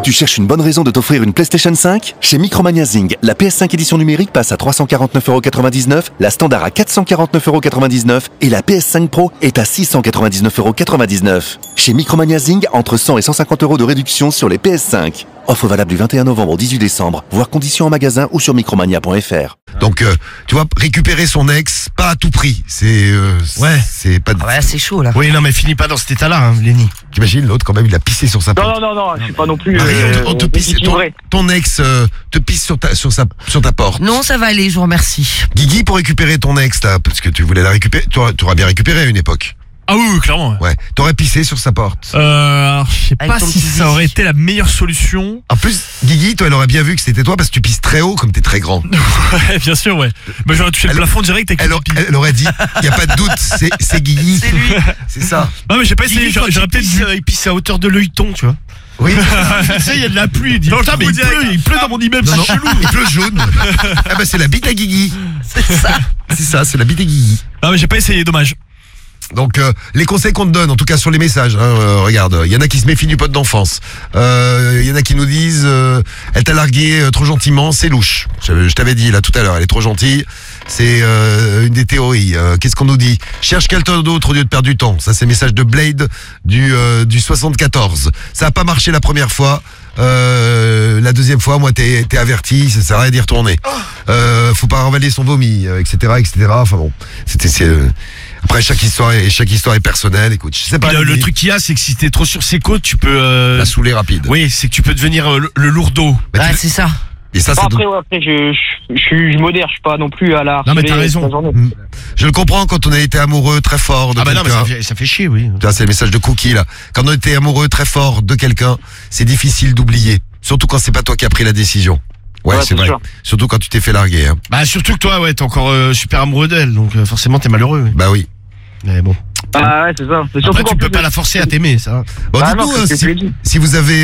Tu cherches une bonne raison de t'offrir une PlayStation 5 ? Chez Micromania Zing, la PS5 édition numérique passe à 349,99€, la standard à 449,99€ et la PS5 Pro est à 699,99€. Chez Micromania Zing, entre 100 et 150€ de réduction sur les PS5. Offre valable du 21 novembre au 18 décembre, voire conditions en magasin ou sur micromania.fr. Donc, tu vois, récupérer son ex, pas à tout prix. Ouais. C'est pas... Ouais, c'est chaud là. Oui, non, mais finis pas dans cet état-là, hein, Lenny. T'imagines, l'autre, quand même, il a pissé sur sa porte. Non, je suis pas non plus. On te pisse, ton ex ton ex sur ta porte. Non, ça va aller, je vous remercie. Guigui, pour récupérer ton ex, là, parce que tu voulais la récupérer, tu auras bien récupéré à une époque. Ah oui, clairement. Ouais. T'aurais pissé sur sa porte. Alors, je sais Avec pas ton si petit ça aurait été la meilleure solution. En plus, Guigui, toi, elle aurait bien vu que c'était toi parce que tu pisses très haut comme t'es très grand. Ouais, bien sûr, ouais. Bah, j'aurais touché le plafond direct avec le pipi. Elle aurait dit, y a pas de doute, c'est Guigui. C'est lui. C'est ça. Non, mais j'ai pas essayé, Guigui, j'aurais peut-être dit. il pisse à hauteur de l'œilleton, tu vois. Oui. Tu sais, il y a de la pluie. Non, mais il pleut dans mon immeuble, Non, c'est non, chelou. il pleut jaune. Ah bah c'est la bite à Guigui. C'est ça. C'est ça, c'est la bite à Guigui. Non, mais j'ai pas essayé, dommage. Donc les conseils qu'on te donne, en tout cas sur les messages, regarde, il y en a qui se méfient du pote d'enfance, il y en a qui nous disent elle t'a largué trop gentiment, c'est louche. Je t'avais dit là tout à l'heure, elle est trop gentille, c'est une des théories. Qu'est-ce qu'on nous dit? Cherche quelqu'un d'autre au lieu de perdre du temps. Ça c'est le message de Blade du 74. Ça a pas marché la première fois. La deuxième fois, moi, t'es averti, ça sert à rien d'y retourner. Faut pas ravaler son vomi, etc., etc. Enfin bon, après chaque histoire est personnelle. Écoute, je sais pas. Le truc qu'il y a, c'est que si t'es trop sur ses côtes, tu peux. La saouler rapide. Oui, c'est que tu peux devenir le lourdeau. Bah, Ouais, c'est ça. Et ça, Bon, c'est après, je modère, je suis pas non plus à la. Non, mais t'as raison. je le comprends quand on a été amoureux très fort de Ah bah non, mais quelqu'un. ça fait chier, oui. Tu vois, c'est le message de Cookie là. Quand on était amoureux très fort de quelqu'un, c'est difficile d'oublier. Surtout quand c'est pas toi qui as pris la décision. Ouais, c'est vrai. sûr. Surtout quand tu t'es fait larguer. Hein. Bah surtout que toi, ouais, t'es encore super amoureux d'elle, donc forcément t'es malheureux. Oui. Bah oui. Mais bon. Ah ouais, c'est ça. C'est Après, tu peux pas la forcer à t'aimer, ça. Bon, Bah dites-nous non, c'est ce que je dis. si vous avez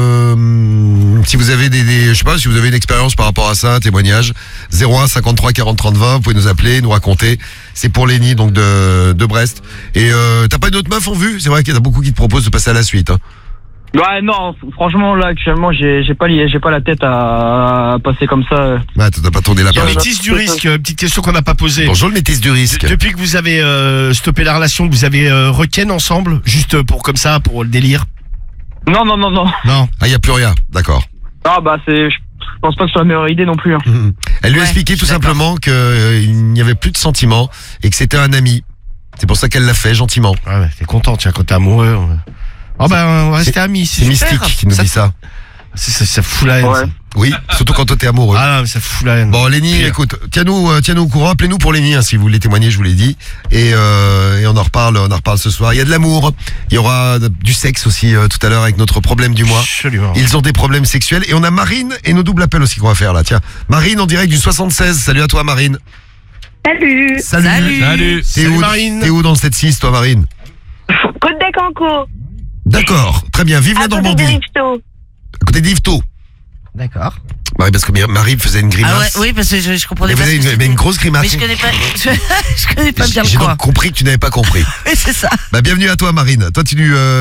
je sais pas, si vous avez une expérience par rapport à ça, un témoignage, 01 53 40 30 20, vous pouvez nous appeler, nous raconter. C'est pour Lenny, donc de Brest. Et t'as pas une autre meuf en vue? C'est vrai qu'il y en a beaucoup qui te proposent de passer à la suite. Hein. Ouais, non, franchement, là, actuellement, j'ai pas la tête à passer comme ça. Ouais, t'as pas tourné la Le page. métis du risque, petite question qu'on n'a pas posée. Bonjour le métis du risque. Depuis que vous avez stoppé la relation, que vous avez requin ensemble, juste pour comme ça, pour le délire? Non. Non. Ah, y a plus rien, d'accord. Ah, bah, je pense pas que ce soit la meilleure idée non plus. Hein. Elle lui a Ouais, expliqué je tout suis simplement qu'il n'y avait plus de sentiments et que c'était un ami. C'est pour ça qu'elle l'a fait gentiment. Ouais, t'es content, tiens, quand t'es amoureux. Oh ben, on va rester amis. C'est super. Mystique qui nous dit ça. Ça fout la haine. Ouais. Ça. Oui, surtout quand toi t'es amoureux. Ah non, mais ça fout la haine. Bon, Lenny, Pire. écoute, tiens-nous au courant. Appelez-nous pour Lenny, hein, si vous voulez témoigner, je vous l'ai dit. Et on en reparle ce soir. Il y a de l'amour. Il y aura du sexe aussi tout à l'heure avec notre problème du mois. Absolument. Ils ont des problèmes sexuels. Et on a Marine et nos doubles appels aussi qu'on va faire là. Tiens, Marine en direct du 76. Salut à toi, Marine. Salut. Salut. Salut. T'es Salut, où, Marine. T'es où dans le 7-6, toi, Marine? Côte des Cancos. D'accord, très bien. Vive la À côté de Normandie. Rifto. À côté d'Yvetot. D'accord. Bah, parce que Marie faisait une grimace. Ah ouais, oui, parce que je comprenais Elle pas. faisait ce que une c'était. grosse grimace. Mais je connais pas. Je connais pas bien le J'ai coin. donc compris que tu n'avais pas compris. Oui, c'est ça. Bah, bienvenue à toi, Marine. Toi,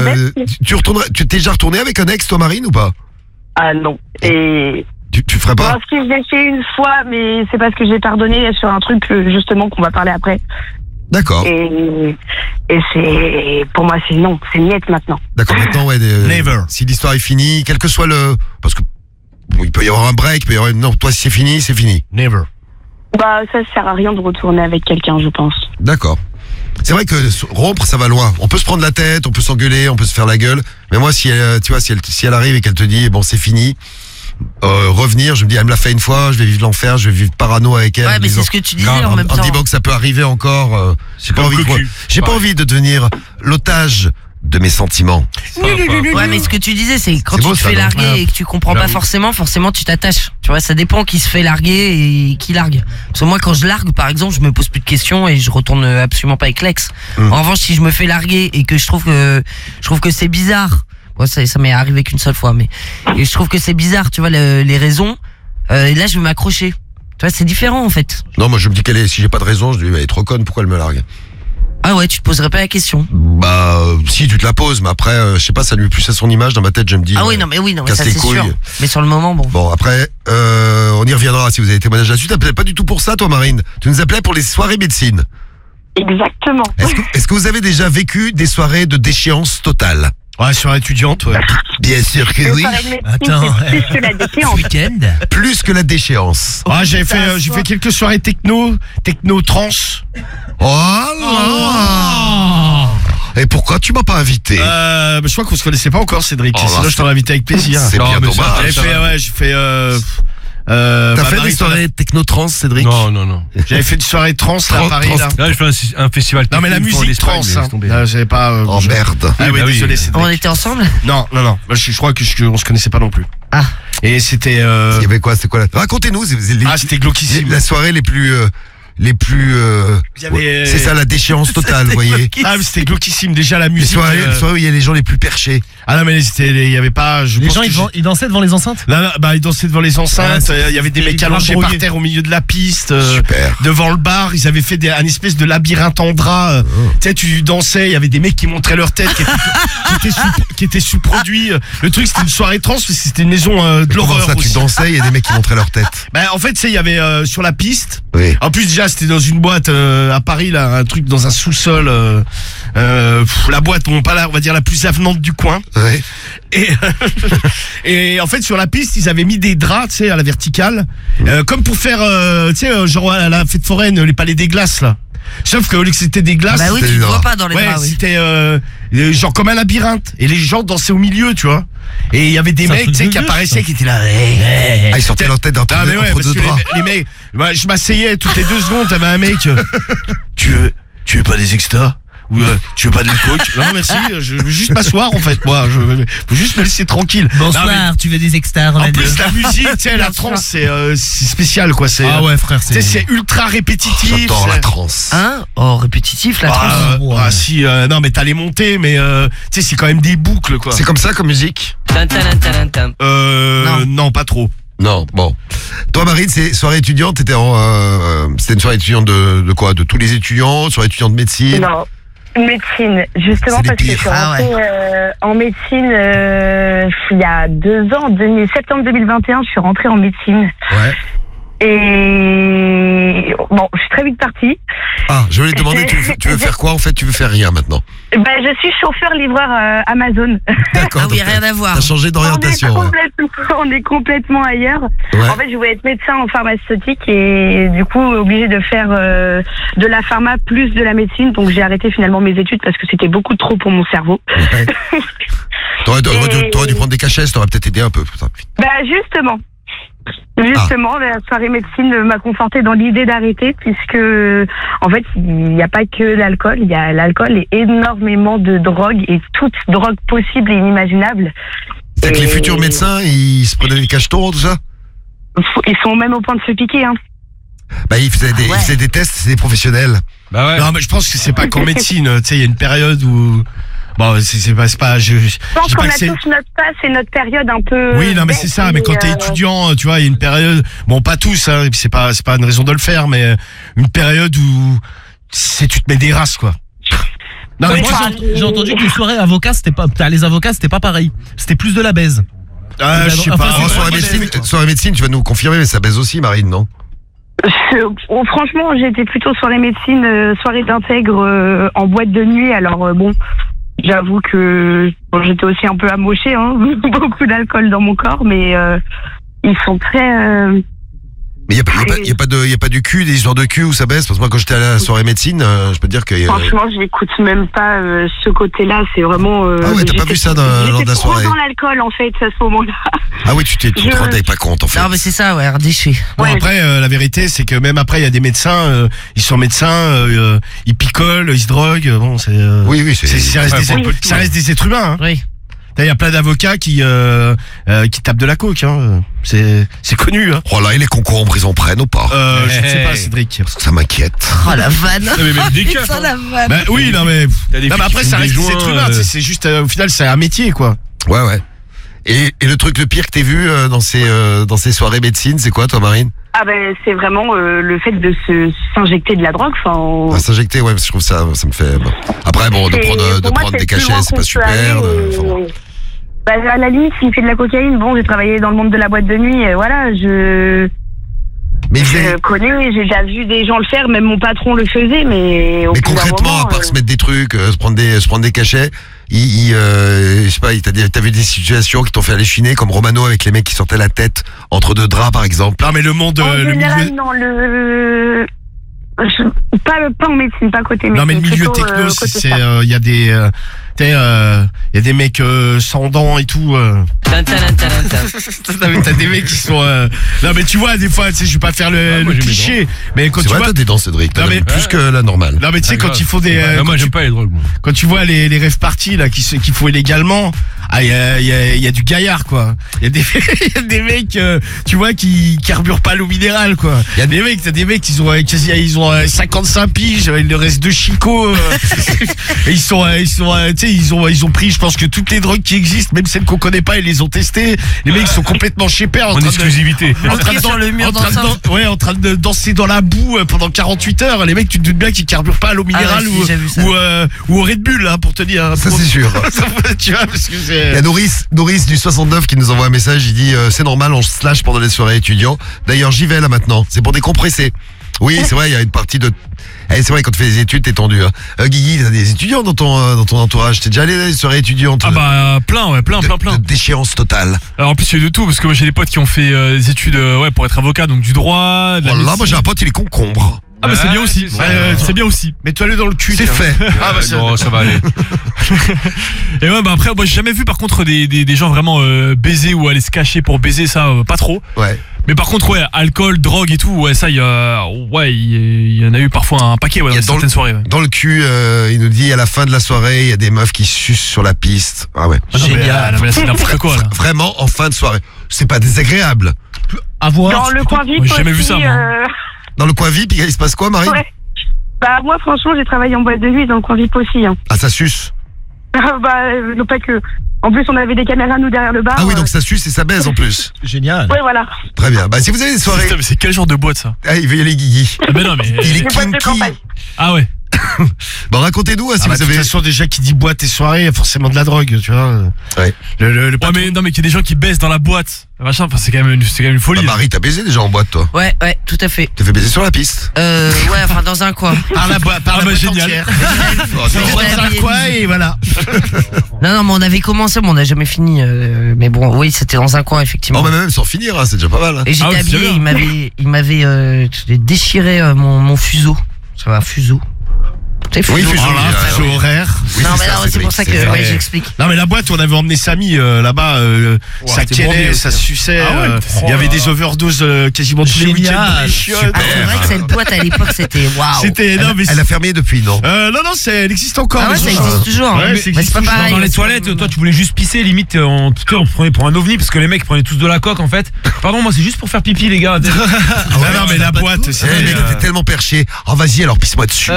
tu retournerais, tu t'es déjà retourné avec un ex, toi, Marine, ou pas? Ah non. Et Tu ferais pas? parce que je l'ai fait une fois, mais c'est parce que j'ai pardonné sur un truc justement qu'on va parler après. D'accord. Et c'est pour moi c'est non, c'est net maintenant. D'accord, maintenant, ouais. Never. Si l'histoire est finie, quel que soit parce que bon, il peut y avoir un break, il peut y avoir non, toi, si c'est fini, c'est fini. Never. Bah ça sert à rien de retourner avec quelqu'un, je pense. D'accord. C'est vrai que rompre, ça va loin. On peut se prendre la tête, on peut s'engueuler, on peut se faire la gueule. Mais moi, si elle arrive et qu'elle te dit, bon, c'est fini, revenir, je me dis, elle me l'a fait une fois, je vais vivre l'enfer, je vais vivre parano avec elle. Ouais, en mais disant- c'est ce que tu disais Non, en même temps. En disant que ça peut arriver encore. J'ai pas comme envie, cocu. j'ai pas envie de devenir l'otage de mes sentiments. Ouais, mais ce que tu disais, c'est quand C'est tu beau, te ça, fais non? larguer et que tu comprends pas J'avoue. forcément tu t'attaches. Tu vois, ça dépend qui se fait larguer et qui largue. Parce que moi, quand je largue, par exemple, je me pose plus de questions et je retourne absolument pas avec l'ex. En revanche, si je me fais larguer et que je trouve que c'est bizarre, bon, ça m'est arrivé qu'une seule fois, mais et je trouve que c'est bizarre, tu vois, les raisons. Et là, je vais m'accrocher. Tu vois, c'est différent en fait. Non, moi je me dis si j'ai pas de raison, je dis, elle est trop conne, pourquoi elle me largue? Ah ouais, tu te poserais pas la question. Bah, si tu te la poses, mais après, je sais pas, ça nuit plus à son image. Dans ma tête, je me dis. Ah oui, non, mais casse ça les c'est couilles. sûr. Mais sur le moment, bon. Bon, après, on y reviendra si vous avez témoignage là-dessus. T'appelais pas du tout pour ça, toi, Marine. Tu nous appelais pour les soirées médecine. Exactement. Est-ce que vous avez déjà vécu des soirées de déchéance totale? Ouais, sur étudiante, ouais. Bien sûr que oui. Attends, plus que la déchéance. Week-end. Plus que la déchéance. Ah, j'ai fait quelques soirées techno trans. Oh là. Et pourquoi tu m'as pas invité? Je crois qu'on se connaissait pas encore, Cédric. Oh là, sinon, je t'aurais invité avec plaisir. C'est bien dommage. J'ai fait T'as fait des soirées techno-trans, Cédric? Non. J'avais fait une soirée trans à Paris, là. Là, je fais un festival. Non, mais la musique trans, hein. J'avais pas. Oh merde. Ah oui, désolé, Cédric. On était ensemble? Non. Je crois qu'on se connaissait pas non plus. Ah. Et c'était. Il y avait quoi? C'était quoi là? Racontez-nous. C'était glauquissime. La soirée les plus. C'est ça la déchéance totale, vous voyez. Ah, mais c'était glauquissime déjà la musique. Les soirées où il y a les gens les plus perchés. Ah non, mais il y avait pas. Les gens ils dansaient devant les enceintes. Là, ils dansaient devant les enceintes. Il y avait des mecs allongés par terre au milieu de la piste. Super. Devant le bar, ils avaient fait un espèce de labyrinthe en drap. Tu sais, tu dansais. Il y avait des mecs qui montraient leur tête, qui étaient sous-produits. Le truc, c'était une soirée trans, c'était une maison de l'horreur. Comment ça, tu dansais? Il y a des mecs qui montraient leur tête. Bah, en fait, tu sais, il y avait sur la piste. Oui. En plus, déjà, c'était dans une boîte à Paris, là, un truc dans un sous-sol. La boîte, bon, pas là, on va dire la plus avenante du coin. Ouais. Et en fait, sur la piste, ils avaient mis des draps, tu sais, à la verticale, comme pour faire, tu sais, genre à la fête foraine, les palais des glaces, là. Sauf que au lieu que c'était des glaces, bah oui, tu ne vois pas dans les draps, oui. C'était genre comme un labyrinthe. Et les gens dansaient au milieu, tu vois. Et il y avait des mecs, tu sais, qui apparaissaient, qui étaient là. Ils sortaient leur tête entre deux draps. Les mecs, je m'asseyais toutes les 2 secondes, t'avais un mec. Tu veux pas des extras? Ou tu veux pas de coke? Non merci, je veux juste m'asseoir en fait, moi. Je veux juste me laisser tranquille. Bonsoir, tu veux des extras? En plus la musique, tu sais, la trance, c'est spécial quoi. Ah ouais frère, c'est ultra répétitif. J'adore la trance. Hein? Oh, répétitif la trance. Ah si, non mais t'as les montées, mais tu sais c'est quand même des boucles quoi. C'est comme ça comme musique? Non pas trop. Non, bon. Toi, Marine, c'est soirée étudiante, c'était une soirée étudiante de quoi? De tous les étudiants? Soirée étudiante de médecine? Non, médecine. Justement parce que je suis rentrée en médecine il y a 2 ans, septembre 2021, je suis rentrée en médecine. Ouais. Et bon, je suis très vite partie. Ah, je voulais te demander, tu veux faire quoi en fait? Tu veux faire rien maintenant? Bah, je suis chauffeur-livreur Amazon. D'accord. Ah oui, rien à voir. T'as changé d'orientation. On est complètement ailleurs. Ouais. En fait, je voulais être médecin en pharmaceutique et du coup, obligée de faire de la pharma plus de la médecine. Donc, j'ai arrêté finalement mes études parce que c'était beaucoup trop pour mon cerveau. Ouais. T'aurais dû prendre des cachets, ça t'aurait peut-être aidé un peu. Bah, justement, la soirée médecine m'a conforté dans l'idée d'arrêter puisque, en fait, il n'y a pas que l'alcool, il y a l'alcool et énormément de drogues et toute drogue possible et inimaginable. C'est que les futurs médecins, ils se prenaient des cachetons, tout ça? Ils sont même au point de se piquer, hein. Bah, ils faisaient des tests, c'est des professionnels. Bah ouais. Non mais je pense que c'est pas qu'en médecine, tu sais, il y a une période où bon, c'est pas je pense qu'on a tous notre passe et notre période un peu. Oui, non mais c'est ça, mais quand t'es étudiant, tu vois, il y a une période, bon pas tous hein, c'est pas une raison de le faire, mais une période où tu te mets des races quoi. Non, mais moi j'ai entendu que les soirées avocats c'était pas, les avocats c'était pas pareil. C'était plus de la baise. Je sais pas. Sur la médecine, tu vas nous confirmer, mais ça baise aussi, Marine, non? Franchement, j'étais plutôt sur les médecines, soirée d'intègre en boîte de nuit. Alors bon, j'avoue que j'étais aussi un peu amochée, hein, beaucoup d'alcool dans mon corps, mais ils sont très. Mais il y a pas du cul, des histoires de cul où ça baisse, parce que moi quand j'étais à la soirée médecine, je peux te dire que. Franchement, je n'écoute même pas ce côté-là. C'est vraiment. Ah ouais, t'as pas vu ça dans la soirée? J'étais trop dans l'alcool en fait à ce moment-là. Ah oui, tu te rendais pas compte en fait. Non mais c'est ça, ouais, redéché. Bon après, la vérité c'est que même après il y a des médecins, ils sont médecins, ils picolent, ils se droguent. Bon c'est. Oui, ça reste des êtres humains. Hein. Oui. Il y a plein d'avocats qui tapent de la coke, hein. C'est connu, hein. Oh là, et les concours ils en prennent ou pas? Je ne sais pas, Cédric. Parce que ça m'inquiète. Oh la vanne. Mais même des keufs, Putain, la vanne. Bah oui, non mais T'as des filles après qui ça fument reste des des êtres joints, humains, c'est juste au final c'est un métier quoi. Ouais. Et le truc le pire que t'aies vu dans ces soirées médecine, c'est quoi toi Marine? Ah ben c'est vraiment le fait de s'injecter de la drogue. Enfin, s'injecter, ouais, parce que je trouve ça me fait. Bon. Après bon, de prendre des cachets, c'est pas super. Bah, à la limite, s'il fait de la cocaïne, bon, j'ai travaillé dans le monde de la boîte de nuit, voilà, je connais, j'ai déjà vu des gens le faire, même mon patron le faisait, mais concrètement, à part se mettre des trucs, se prendre des cachets, je sais pas, t'as vu des situations qui t'ont fait halluciner, comme Romano avec les mecs qui sortaient la tête entre deux draps, par exemple. Non, mais le monde, en général, non, pas en médecine, pas côté médecine. Non, mais le milieu techno, il y a des, il y a des mecs sans dents et tout. T'as des mecs qui sont. Non mais tu vois, des fois, tu sais, je vais pas faire le cliché, mais quand tu vois, t'as des dents, Cédric, plus que la normale. Non mais tu sais, quand il faut des. Moi j'aime pas les drogues. Quand tu vois les rêves parties là qu'il faut illégalement, il y a du gaillard quoi. Il y a des mecs, tu vois, qui carburent pas l'eau minérale quoi. Il y a des mecs, ils ont 55 piges, il leur reste 2 chicots. Et ils sont, tu sais, ils ont pris, je pense que toutes les drogues qui existent, même celles qu'on connaît pas, ils les ont testées. Les mecs sont complètement chez père en exclusivité. En train de danser dans la boue pendant 48 heures. Les mecs, tu te doutes bien qu'ils carburent pas à l'eau minérale ou au Red Bull, hein, pour te dire. Ça c'est sûr. Tu vois, parce que il y a Nourrice du 69 qui nous envoie un message. Il dit c'est normal, on se lâche pendant les soirées étudiants. D'ailleurs, j'y vais là maintenant. C'est pour décompresser. Oui, c'est vrai, il y a une partie de. C'est vrai, quand tu fais des études, t'es tendu. Hein. Guigui, t'as des étudiants dans ton entourage. T'es déjà allé dans les soirées étudiantes? Ah bah plein. De déchéance totale. Alors en plus, il y a de tout, parce que moi j'ai des potes qui ont fait des études pour être avocat, donc du droit. De la moi j'ai un pote, il est concombre. Ah bah c'est bien aussi. C'est bien aussi. Mets-toi-le dans le cul. C'est fait. Ah bah non, ça va aller. Et ouais, bah après, moi j'ai jamais vu par contre des gens vraiment baiser ou aller se cacher pour baiser, ça pas trop. Ouais. Mais par contre, ouais, alcool, drogue et tout, ouais, ça, il y en a eu parfois un paquet, ouais, dans certaines soirées. Ouais. Dans le cul, il nous dit à la fin de la soirée, il y a des meufs qui sucent sur la piste. Ah ouais. Génial. Mais là, c'est n'importe quoi, là. Vraiment, en fin de soirée. C'est pas désagréable. À voir. Dans le coin VIP. J'ai jamais vu ça, moi. Dans le coin VIP, il se passe quoi, Marie? Ouais. Bah, moi, franchement, j'ai travaillé en boîte de nuit dans le coin VIP aussi. Hein. Ah, ça suce? Non, pas que. En plus, on avait des caméras, nous, derrière le bar. Ah oui, donc ça suce et ça baise en plus. Génial. Ouais, voilà. Très bien. Bah, si vous avez des soirées. Mais c'est quel genre de boîte, ça? Ah, il veut y aller, Guigui. Ah, mais non, mais. Il est kinky. Ah ouais. Bon, racontez-nous, si vous avez. De toute façon, déjà, qui dit boîte et soirée, il y a forcément de la drogue, tu vois. Ouais. Mais non, mais qu'il y a des gens qui baissent dans la boîte. Machin, enfin, c'est quand même une folie. Bah, Marie, t'as baisé déjà en boîte, toi? Ouais, tout à fait. T'as fait baiser sur la piste? Ouais, enfin, dans un coin. Par la boîte génial. entière. Dans un coin et voilà. Non, mais on avait commencé, mais on n'a jamais fini. Mais bon, oui, c'était dans un coin, effectivement. Bon, même sans finir, hein, c'est déjà pas mal. Hein. Et j'étais habillé, il m'avait déchiré mon fuseau. Ça va, fuseau. Oui, fuseau horaire. Oui, non, mais non, c'est pour ça que j'explique. Non, mais la boîte, on avait emmené Samy là-bas, ça kellait, ça suçait. Il y avait des overdoses quasiment tous les week-ends. C'est vrai que cette boîte à l'époque, c'était waouh. Elle a fermé depuis, non? Non, elle existe encore. Ah ouais, ça existe toujours. Mais c'est pas pareil. Dans les toilettes, toi, tu voulais juste pisser, limite, on prenait pour un ovni, parce que les mecs prenaient tous de la coque, en fait. Pardon, moi, c'est juste pour faire pipi, les gars. Non, mais la boîte, c'est. Les mecs étaient tellement perchés. Oh, vas-y, alors pisse-moi dessus.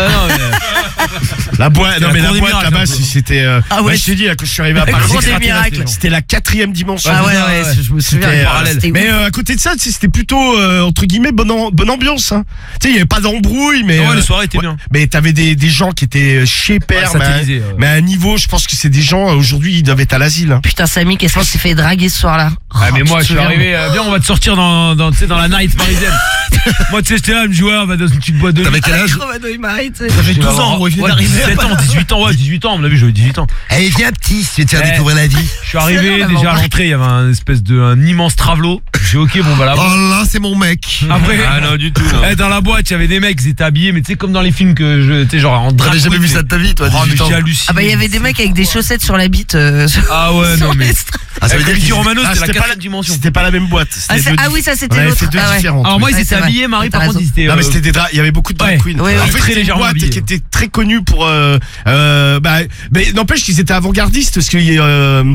La boîte, là-bas, c'était. Ah ouais, je t'ai dit, quand je suis arrivé à Paris, c'était la 4e dimension. Ah ouais, je me souviens. Mais à côté de ça, c'était plutôt, entre guillemets, bonne ambiance. Tu sais, il n'y avait pas d'embrouille, mais. Ouais, les soirées étaient bien. Mais t'avais des gens qui étaient chez père, mais à un niveau, je pense que c'est des gens, aujourd'hui, ils doivent être à l'asile. Putain, Samy, qu'est-ce qu'on s'est fait draguer ce soir-là? Ah, mais moi, je suis arrivé, viens, on va te sortir dans la night parisienne. Moi, tu sais, j'étais là, je me dis, ouais, on va dans une petite boîte de nuit. T'avais quel âge? J'avais 12 ans, gros, il venait d'arriver. 17 ans, 18 ans, à mon avis, j'avais 18 ans. Allez, viens petit, je vais te faire découvrir la vie. Je suis arrivé, déjà à l'entrée, il y avait un immense travelot. J'ai ok, bon, bah là. Oh là, c'est mon mec. Après, ah non, du tout. Dans la boîte, il y avait des mecs, ils étaient habillés, mais tu sais, comme dans les films que tu sais, genre en drap. T'avais jamais vu ça de ta vie, toi, 18 ans. Ah bah, il y avait des mecs avec des chaussettes sur la bite. Ah ouais, non, mais. Ah, ça veut dire que Romano, c'était la 4e dimension. C'était pas la même boîte. Ah oui, ça c'était l'autre. C'était deux différentes. Alors moi, ils étaient habillés, Marie, par contre, ils étaient. Non, mais c'était il y avait beaucoup de drag queens. En fait, c'était une boîte qui était très connue pour. Mais n'empêche qu'ils étaient avant-gardistes parce qu'il y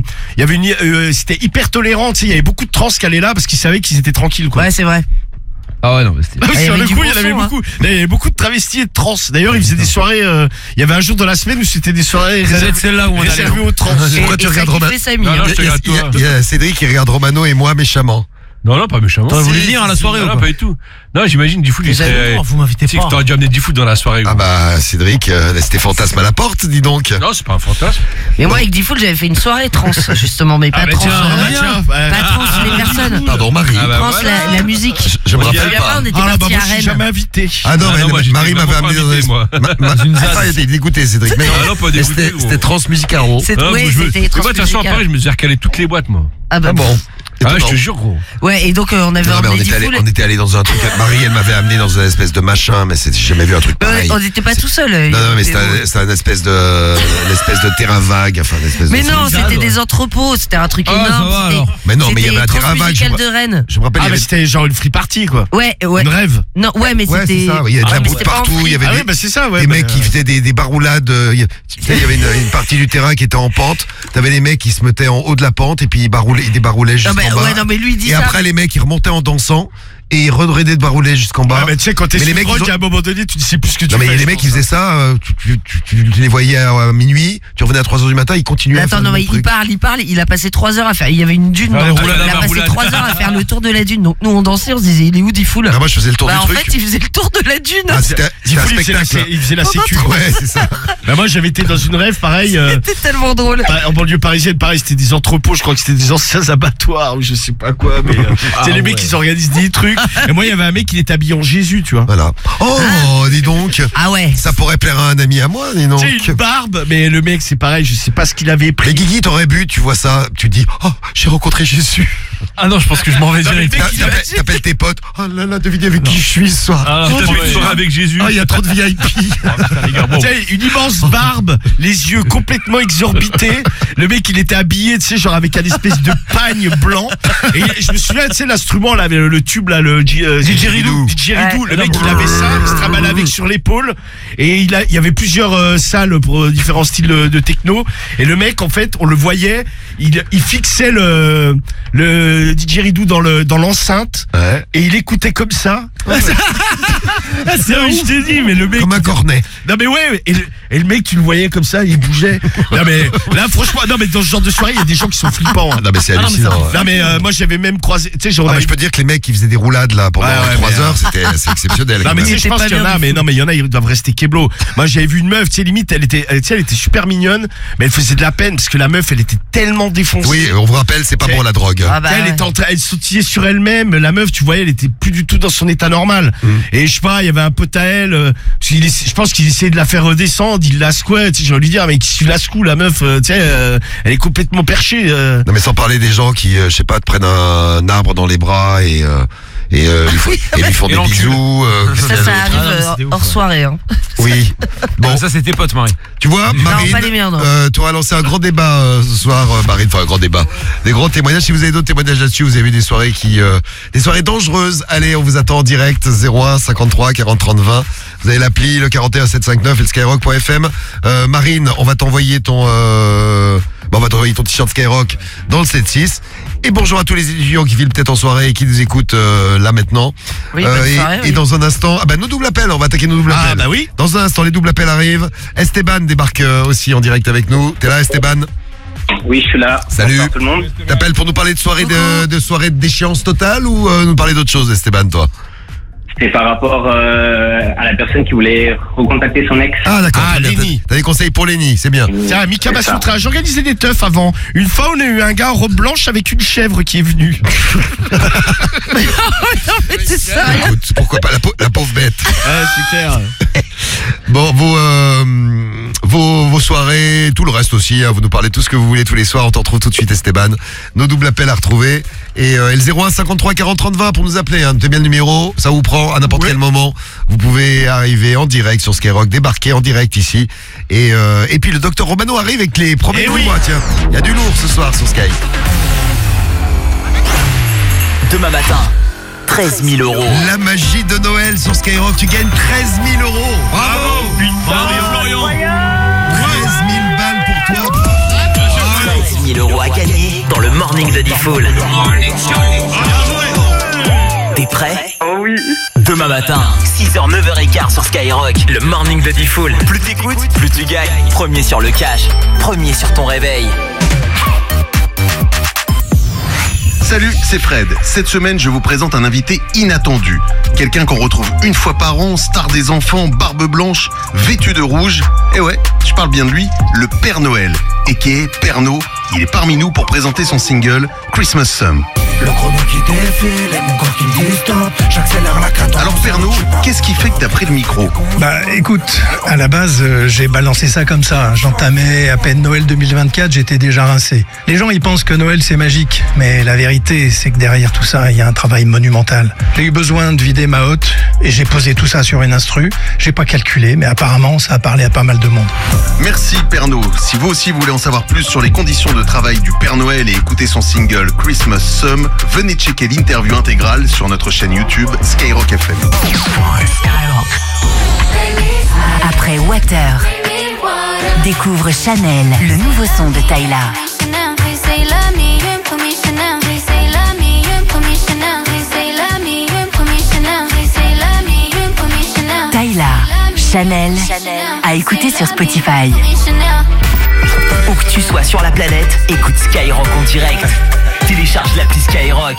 avait c'était hyper tolérant. Tu sais, il y avait beaucoup de trans qui allaient là parce qu'ils savaient qu'ils étaient tranquilles, quoi. Ouais, c'est vrai. Ah ouais, non, mais c'était. Sur avait le du coup, bon il y en avait son, hein. beaucoup. Il y avait beaucoup de travestis et de trans. D'ailleurs, ils faisaient des soirées. Il y avait un jour dans la semaine où c'était des soirées C'est celle-là où on allait. réservées aux trans. Pourquoi tu regardes Romain? Non, non, je te Il y a- regarde il y a- toi. il y a Cédric qui regarde Romano et moi méchamment. Non, non, pas méchamment. T'aurais voulu venir à la soirée ou Non, pas pas du tout. Non, j'imagine Diffoul, il serait. Vous m'invitez Tu sais que pas. t'aurais dû amener Diffoul dans la soirée. Ah gros. bah Cédric, laisse tes fantasmes à la porte, dis donc. Non, c'est pas un fantasme. Mais moi, avec Diffoul, j'avais fait une soirée trans, justement, mais pas Ah bah trans. tiens, Pas trans les personnes. Pardon Marie. Ah bah Trans voilà. la musique. Je me Moi, je rappelle dirais pas. On était Ah bah partis moi, à je suis Rennes. jamais invité. Ah non, Ah mais non, moi, j'étais Marie m'avait vraiment amené pas dans invité, moi. une Attends, il était dégoûté Cédric. Mais Ah non, pas dégoûté, c'était gros. c'était Trans Musicaro. C'est- Ah, ouais, moi, je veux- c'était Mais moi, de toute façon, à transmusical. Paris, je me suis recalé toutes les boîtes, moi. Ah bah Ah bon. Ah, je Étonnant. te jure, gros. Ouais, et donc on avait Non, mais emmené Diffoul. on était allé dans un truc. Marie, elle m'avait amené dans une espèce de machin, mais j'ai jamais vu un truc pareil. On n'était pas tout seul. Non, non, mais c'était une espèce de terrain vague, enfin une espèce Mais de. non, c'était des entrepôts, c'était un truc Ah, ça énorme. va, c'était- alors. Mais non, mais il y avait un terrain vague. Transmusical de Rennes. Je me rappelle, Ah il y mais avait. c'était genre une free party quoi. Ouais, ouais. Une rêve. Non, ouais, mais Ouais, c'était. c'est ça. Il y avait de la Ah, mais bouffe c'était pas en partout. Il y avait Ah des, oui bah c'est ça ouais. des bah, mecs qui faisaient des baroulades. Tu sais, il y avait une partie du terrain qui était en pente. T'avais les mecs qui se mettaient en haut de la pente et puis ils débaroulaient Non, jusqu'en mais, bas. ouais, non, mais lui il dit Et ça. après, les mecs, ils remontaient en dansant et ils redredaient de barouler jusqu'en bas. Ah mais tu sais quand t'es Mais les sur mecs, drogue ils ont- à un moment donné tu sais plus ce que tu Non, mais il y fais. a des mecs qui faisaient ça, tu les voyais à minuit, tu revenais à 3h du matin, ils continuaient à Attends, faire non, le mais même truc. il parle, il a passé 3 heures à faire. Il y avait une dune. Ah, dans les le- roulades il à a la passé roulade. 3 heures à faire le tour de la dune. Donc nous on dansait, on se disait il est où Diffoul? Ah, moi, je faisais le tour Bah du en truc. fait il faisait le tour de la dune. Ah, c'était un spectacle. Il faisait la sécu. Ouais, c'est ça. Bah moi j'avais été dans une rêve pareil. C'était tellement drôle. En banlieue parisienne, pareil, c'était des entrepôts, je crois que c'était des anciens abattoirs ou je sais pas quoi, mais c'est les mecs qui s'organisent des trucs. Et moi, il y avait un mec qui était habillé en Jésus, tu vois. Voilà. Oh, dis donc. Ah ouais. Ça pourrait plaire à un ami à moi, dis donc. Tu sais, une barbe, mais le mec, c'est pareil, je sais pas ce qu'il avait Mais pris. Guigui, t'aurais bu, tu vois ça, tu dis, oh, j'ai rencontré Jésus. Ah non, je pense que je m'en vais Non, mais direct. le mec, il avait- T'appelles tes potes, oh là là, devinez avec qui je suis ce soir. Ah, Oh, peut-être ouais. une soirée avec Jésus. Ah, il y a trop de VIP. Les gars, bon. Tu sais, une immense barbe, les yeux complètement exorbités. Le mec, il était habillé, tu sais, genre avec un espèce de pagne blanc. Et je me souviens, tu sais, l'instrument, là, le tube, là, le didgeridoo. didgeridoo. Ouais. Le mec, il avait ça, il se travaillait avec sur l'épaule. Et il y avait plusieurs salles pour différents styles de techno. Et le mec, en fait, on le voyait, il fixait le didgeridoo dans l'enceinte. Ouais. Et il écoutait comme ça. C'est vrai, je t'ai dit, mais le mec. Comme un cornet. Non mais ouais, et le mec tu le voyais comme ça, il bougeait. Non mais là franchement, non mais dans ce genre de soirée, il y a des gens qui sont flippants. Hein. Non, mais c'est hallucinant. Non mais moi j'avais même croisé, tu sais, genre. Ah, mais je peux dire que les mecs qui faisaient des roulades là pendant Ouais, ouais, 3 mais, heures, c'est exceptionnel. Non quand mais tu même. sais, je pense pas qu'il y en bien a, du mais tout. non mais il y en a, ils doivent rester keblo. Moi j'avais vu une meuf, tu sais limite, elle était super mignonne, mais elle faisait de la peine parce que la meuf, elle était tellement défoncée. Oui, on vous rappelle, c'est pas C'est- bon la drogue. Ah bah, Elle ouais. était en train, elle sautillait sur elle-même. La meuf, tu voyais, elle était plus du tout dans son état normal. Et je sais pas, il y avait un pote à elle. Je pense qu'il essayait de la faire redescendre. Il la secouait. Tu sais, j'ai envie de lui dire, mais si tu la secoues, la meuf, tu sais, elle est complètement perchée. Non, mais sans parler des gens qui, je sais pas, te prennent un arbre dans les bras et lui font des l'enculent. bisous. Ça arrive Ah, non, mais c'était ouf, hors ouais. soirée. Hein. Oui. Bon, Bon, ça c'était pote, Marie. tu vois, Marine, pas les miens, non. tu auras lancé un grand débat ce soir, Marine, enfin un grand débat. Des grands témoignages. Si vous avez d'autres témoignages là-dessus, vous avez vu des soirées des soirées dangereuses. Allez, on vous attend en direct, 01 53 40 30 20. Vous avez l'appli, le 41 759 et le skyrock.fm. Marine, on va t'envoyer ton t-shirt Skyrock dans le 7-6. Et bonjour à tous les étudiants qui filent peut-être en soirée et qui nous écoutent là maintenant. Oui, bonne soirée, et oui. dans un instant, nos doubles appels, on va attaquer nos doubles Ah appels. bah oui. Dans un instant, les doubles appels arrivent. Esteban débarque aussi en direct avec nous. T'es là, Esteban? Oui, je suis là. Salut. Bonsoir tout le monde. T'appelles pour nous parler de soirée d'échéance totale ou nous parler d'autre chose, Esteban, toi? C'était par rapport à la personne qui voulait recontacter son ex. Ah, d'accord. Ah, très bien. Lenny. T'as des conseils pour Lenny, c'est bien. Tiens, Mika C'est ça. Masutra, j'organisais des teufs avant. Une fois, on a eu un gars en robe blanche avec une chèvre qui est venue. Non, mais c'est ça. Écoute, pourquoi pas la pauvre bête. Ouais, c'est clair. Bon, vos soirées, tout le reste aussi, hein, vous nous parlez tout ce que vous voulez tous les soirs, on t'en retrouve tout de suite, Esteban. Nos doubles appels à retrouver. Et le 01 53 40 30 20 pour nous appeler, hein. Notez bien le numéro, ça vous prend à n'importe quel moment. Vous pouvez arriver en direct sur Skyrock, débarquer en direct ici. Et puis le docteur Romano arrive avec les premiers Eh du oui. mois, tiens. Il y a du lourd ce soir sur Sky. Demain matin, 13 000 euros. La magie de Noël sur Skyrock, tu gagnes 13 000 euros. Bravo. 13 000 balles pour toi. 13 000 euros à gagner dans le Morning de Diffoul. T'es prêt? Oh oui. merci. Demain matin, 6h, 9h15 sur Skyrock. Le morning de Diffoul. Plus t'écoutes, plus tu gagnes. Premier sur le cash, premier sur ton réveil. Salut, c'est Fred. Cette semaine, je vous présente un invité inattendu. Quelqu'un qu'on retrouve une fois par an, star des enfants, barbe blanche, vêtu de rouge. Et ouais, je parle bien de lui, le Père Noël. Et qui est Pernod. Il est parmi nous pour présenter son single Christmas Sum. Le chrono qui défile, mon corps qui me dit stop, j'accélère la cadence. Alors Pernod, qu'est-ce qui fait que t'as pris le micro? Bah écoute, à la base, j'ai balancé ça comme ça. J'entamais à peine Noël 2024, j'étais déjà rincé. Les gens, ils pensent que Noël, c'est magique. Mais la vérité, c'est que derrière tout ça, il y a un travail monumental. J'ai eu besoin de vider ma hotte et j'ai posé tout ça sur une instru. J'ai pas calculé, mais apparemment, ça a parlé à pas mal de monde. Merci Pernod. Si vous aussi voulez en savoir plus sur les conditions de travail du Père Noël et écouter son single Christmas Sum, venez checker l'interview intégrale sur notre chaîne YouTube Skyrock FM. Après Water, découvre Chanel, le nouveau son de Tyla. Tyla, Chanel, à écouter sur Spotify. Où que tu sois sur la planète, écoute Skyrock en direct. Télécharge l'appli Skyrock.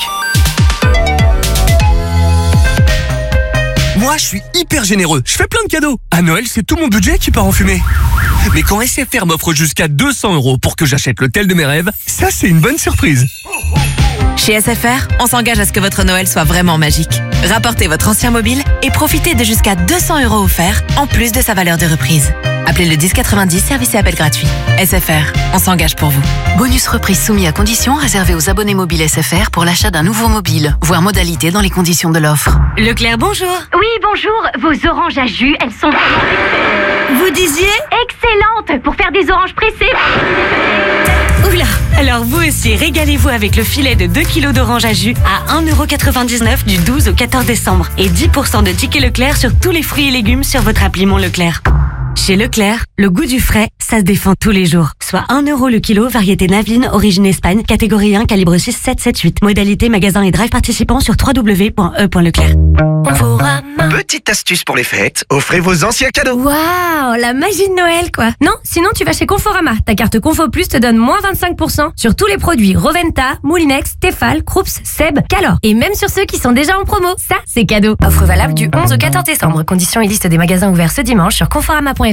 Moi, je suis hyper généreux. Je fais plein de cadeaux. À Noël, c'est tout mon budget qui part en fumée. Mais quand SFR m'offre jusqu'à 200 € pour que j'achète l'hôtel de mes rêves, ça, c'est une bonne surprise. Chez SFR, on s'engage à ce que votre Noël soit vraiment magique. Rapportez votre ancien mobile et profitez de jusqu'à 200 € offerts, en plus de sa valeur de reprise. Appelez le 1090, service et appel gratuit. SFR, on s'engage pour vous. Bonus reprise soumis à conditions réservé aux abonnés mobiles SFR pour l'achat d'un nouveau mobile. Voir modalité dans les conditions de l'offre. Leclerc, bonjour. Oui, bonjour. Vos oranges à jus, elles sont... Vous disiez? Excellentes pour faire des oranges pressées. Oula, alors vous aussi, régalez-vous avec le filet de 2 kg d'oranges à jus à 1,99 € du 12 au 14 décembre. Et 10% de tickets Leclerc sur tous les fruits et légumes sur votre appli Mon Leclerc. Chez Leclerc, le goût du frais, ça se défend tous les jours. Soit 1 € le kilo, variété Navine, origine Espagne, catégorie 1, calibre 6778. Modalité magasin et drive participants sur www.e.leclerc. Petite astuce pour les fêtes, offrez vos anciens cadeaux. Waouh, la magie de Noël, quoi. Non, sinon tu vas chez Conforama. Ta carte Confo Plus te donne moins 25% sur tous les produits Roventa, Moulinex, Tefal, Krups, Seb, Calor. Et même sur ceux qui sont déjà en promo. Ça, c'est cadeau. Offre valable du 11 au 14 décembre. Conditions et liste des magasins ouverts ce dimanche sur conforama.fr.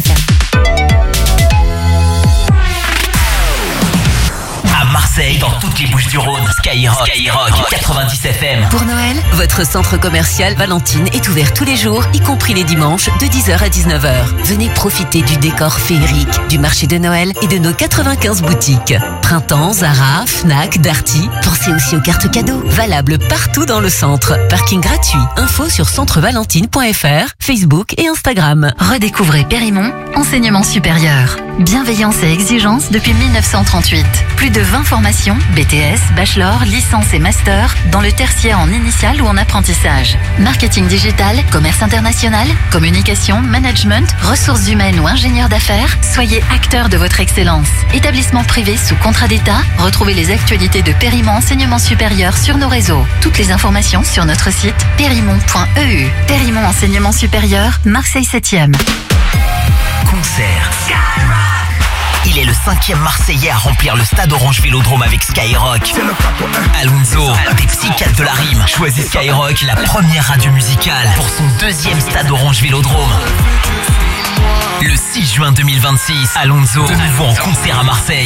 À Marseille, dans toutes les Bouches-du-Rhône, Skyrock 90 FM. Pour Noël, votre centre commercial Valentine est ouvert tous les jours, y compris les dimanches, de 10h à 19h. Venez profiter du décor féerique, du marché de Noël et de nos 95 boutiques. Printemps, Zara, Fnac, Darty. Pensez aussi aux cartes cadeaux, valables partout dans le centre. Parking gratuit. Info sur centrevalentine.fr, Facebook et Instagram. Redécouvrez Périmont, enseignement supérieur. Bienveillance et exigence depuis 1938. Plus de 20 formations, BTS, bachelor, licence et master, dans le tertiaire en initial ou en apprentissage. Marketing digital, commerce international, communication, management, ressources humaines ou ingénieur d'affaires, soyez acteur de votre excellence. Établissement privé sous contrat d'État, retrouvez les actualités de Périmont Enseignement Supérieur sur nos réseaux. Toutes les informations sur notre site périmont.eu. Périmont Enseignement Supérieur, Marseille 7e. Concert. Il est le 5e Marseillais à remplir le stade Orange Vélodrome avec Skyrock. Alonso, des psychiatres de la rime, choisit Skyrock, la première radio musicale, pour son 2e stade Orange Vélodrome. Le 6 juin 2026, Alonso, de nouveau en concert à Marseille.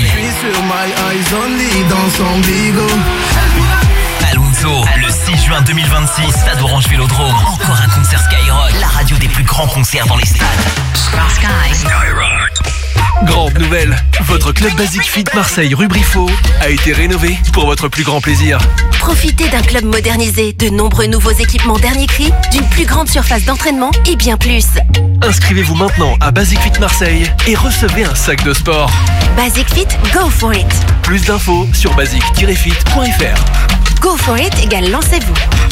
Alonso, le 6 juin 2026, stade Orange Vélodrome. Encore un concert Skyrock, la radio des plus grands concerts dans les stades. Grande nouvelle, votre club Basic Fit Marseille rue Briffaut a été rénové pour votre plus grand plaisir. Profitez d'un club modernisé, de nombreux nouveaux équipements dernier cri, d'une plus grande surface d'entraînement et bien plus. Inscrivez-vous maintenant à Basic Fit Marseille et recevez un sac de sport. Basic Fit, go for it. Plus d'infos sur basic-fit.fr. Go for it égale lancez-vous.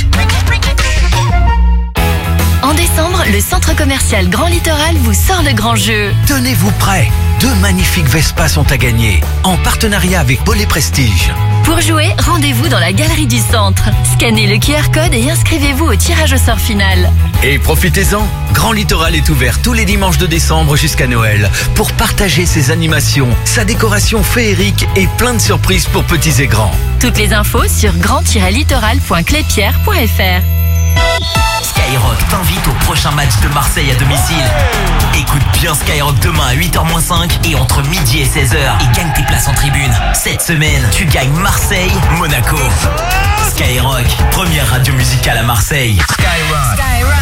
En décembre, le centre commercial Grand Littoral vous sort le grand jeu. Tenez-vous prêts, 2 magnifiques Vespa sont à gagner, en partenariat avec Bollé Prestige. Pour jouer, rendez-vous dans la galerie du centre. Scannez le QR code et inscrivez-vous au tirage au sort final. Et profitez-en, Grand Littoral est ouvert tous les dimanches de décembre jusqu'à Noël pour partager ses animations, sa décoration féerique et plein de surprises pour petits et grands. Toutes les infos sur grand-littoral.clépierre.fr. Skyrock t'invite au prochain match de Marseille à domicile. Écoute bien Skyrock demain à 8h-5 et entre midi et 16h et gagne tes places en tribune. Cette semaine, tu gagnes Marseille-Monaco. Skyrock, première radio musicale à Marseille. Skyrock.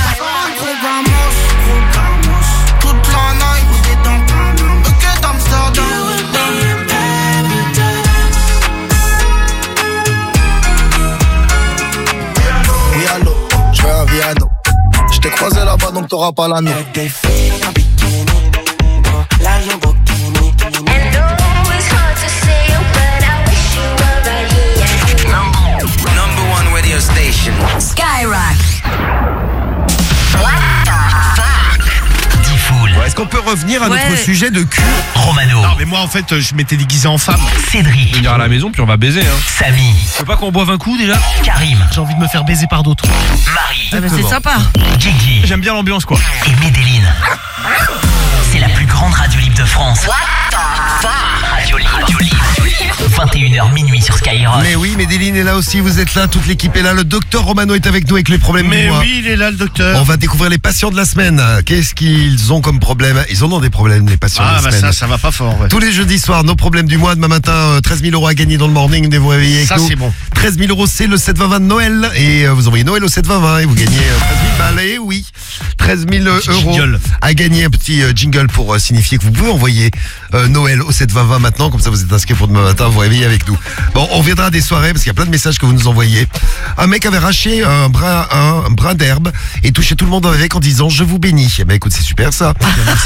Je t'ai croisé là-bas donc t'auras pas l'anneau. Number one radio station. Skyrock. Est-ce qu'on peut revenir à notre sujet de cul? Romano. Non mais moi en fait je m'étais déguisé en femme. Cédric. Venir à la maison puis on va baiser hein. Samy. Tu veux pas qu'on boive un coup déjà? Karim. J'ai envie de me faire baiser par d'autres. Marie. Ah bah c'est sympa. Gigi. J'aime bien l'ambiance quoi. Et Médéline. C'est la plus grande radio libre de France. Radio libre. 21h minuit sur Skyrock. Mais oui, Médéline est là aussi, vous êtes là, toute l'équipe est là, le docteur Romano est avec nous avec les problèmes du mois. Mais oui, il est là le docteur. On va découvrir les patients de la semaine. Qu'est-ce qu'ils ont comme problème? Ils en ont des problèmes, les patients de la semaine. Ça va pas fort. Ouais. Tous les jeudis soirs, nos problèmes du mois. Demain matin, 13 000 € à gagner dans le morning. Venez vous réveiller avec Ça, nous. c'est bon. 13 000 €, c'est le 7-20-20 de Noël. Et vous envoyez Noël au 7-20-20 et vous gagnez 13 000 balles. Et oui, 13 000 € à gagner. Un petit jingle pour signifier que vous pouvez envoyer Noël au 7-20-20 maintenant. Comme ça, vous êtes inscrit pour demain matin. Vous réveillez avec nous. Bon, on reviendra des soirées parce qu'il y a plein de messages que vous nous envoyez. Un mec avait arraché un brin d'herbe et touché tout le monde avec en disant je vous bénis. Eh ben écoute, c'est super ça.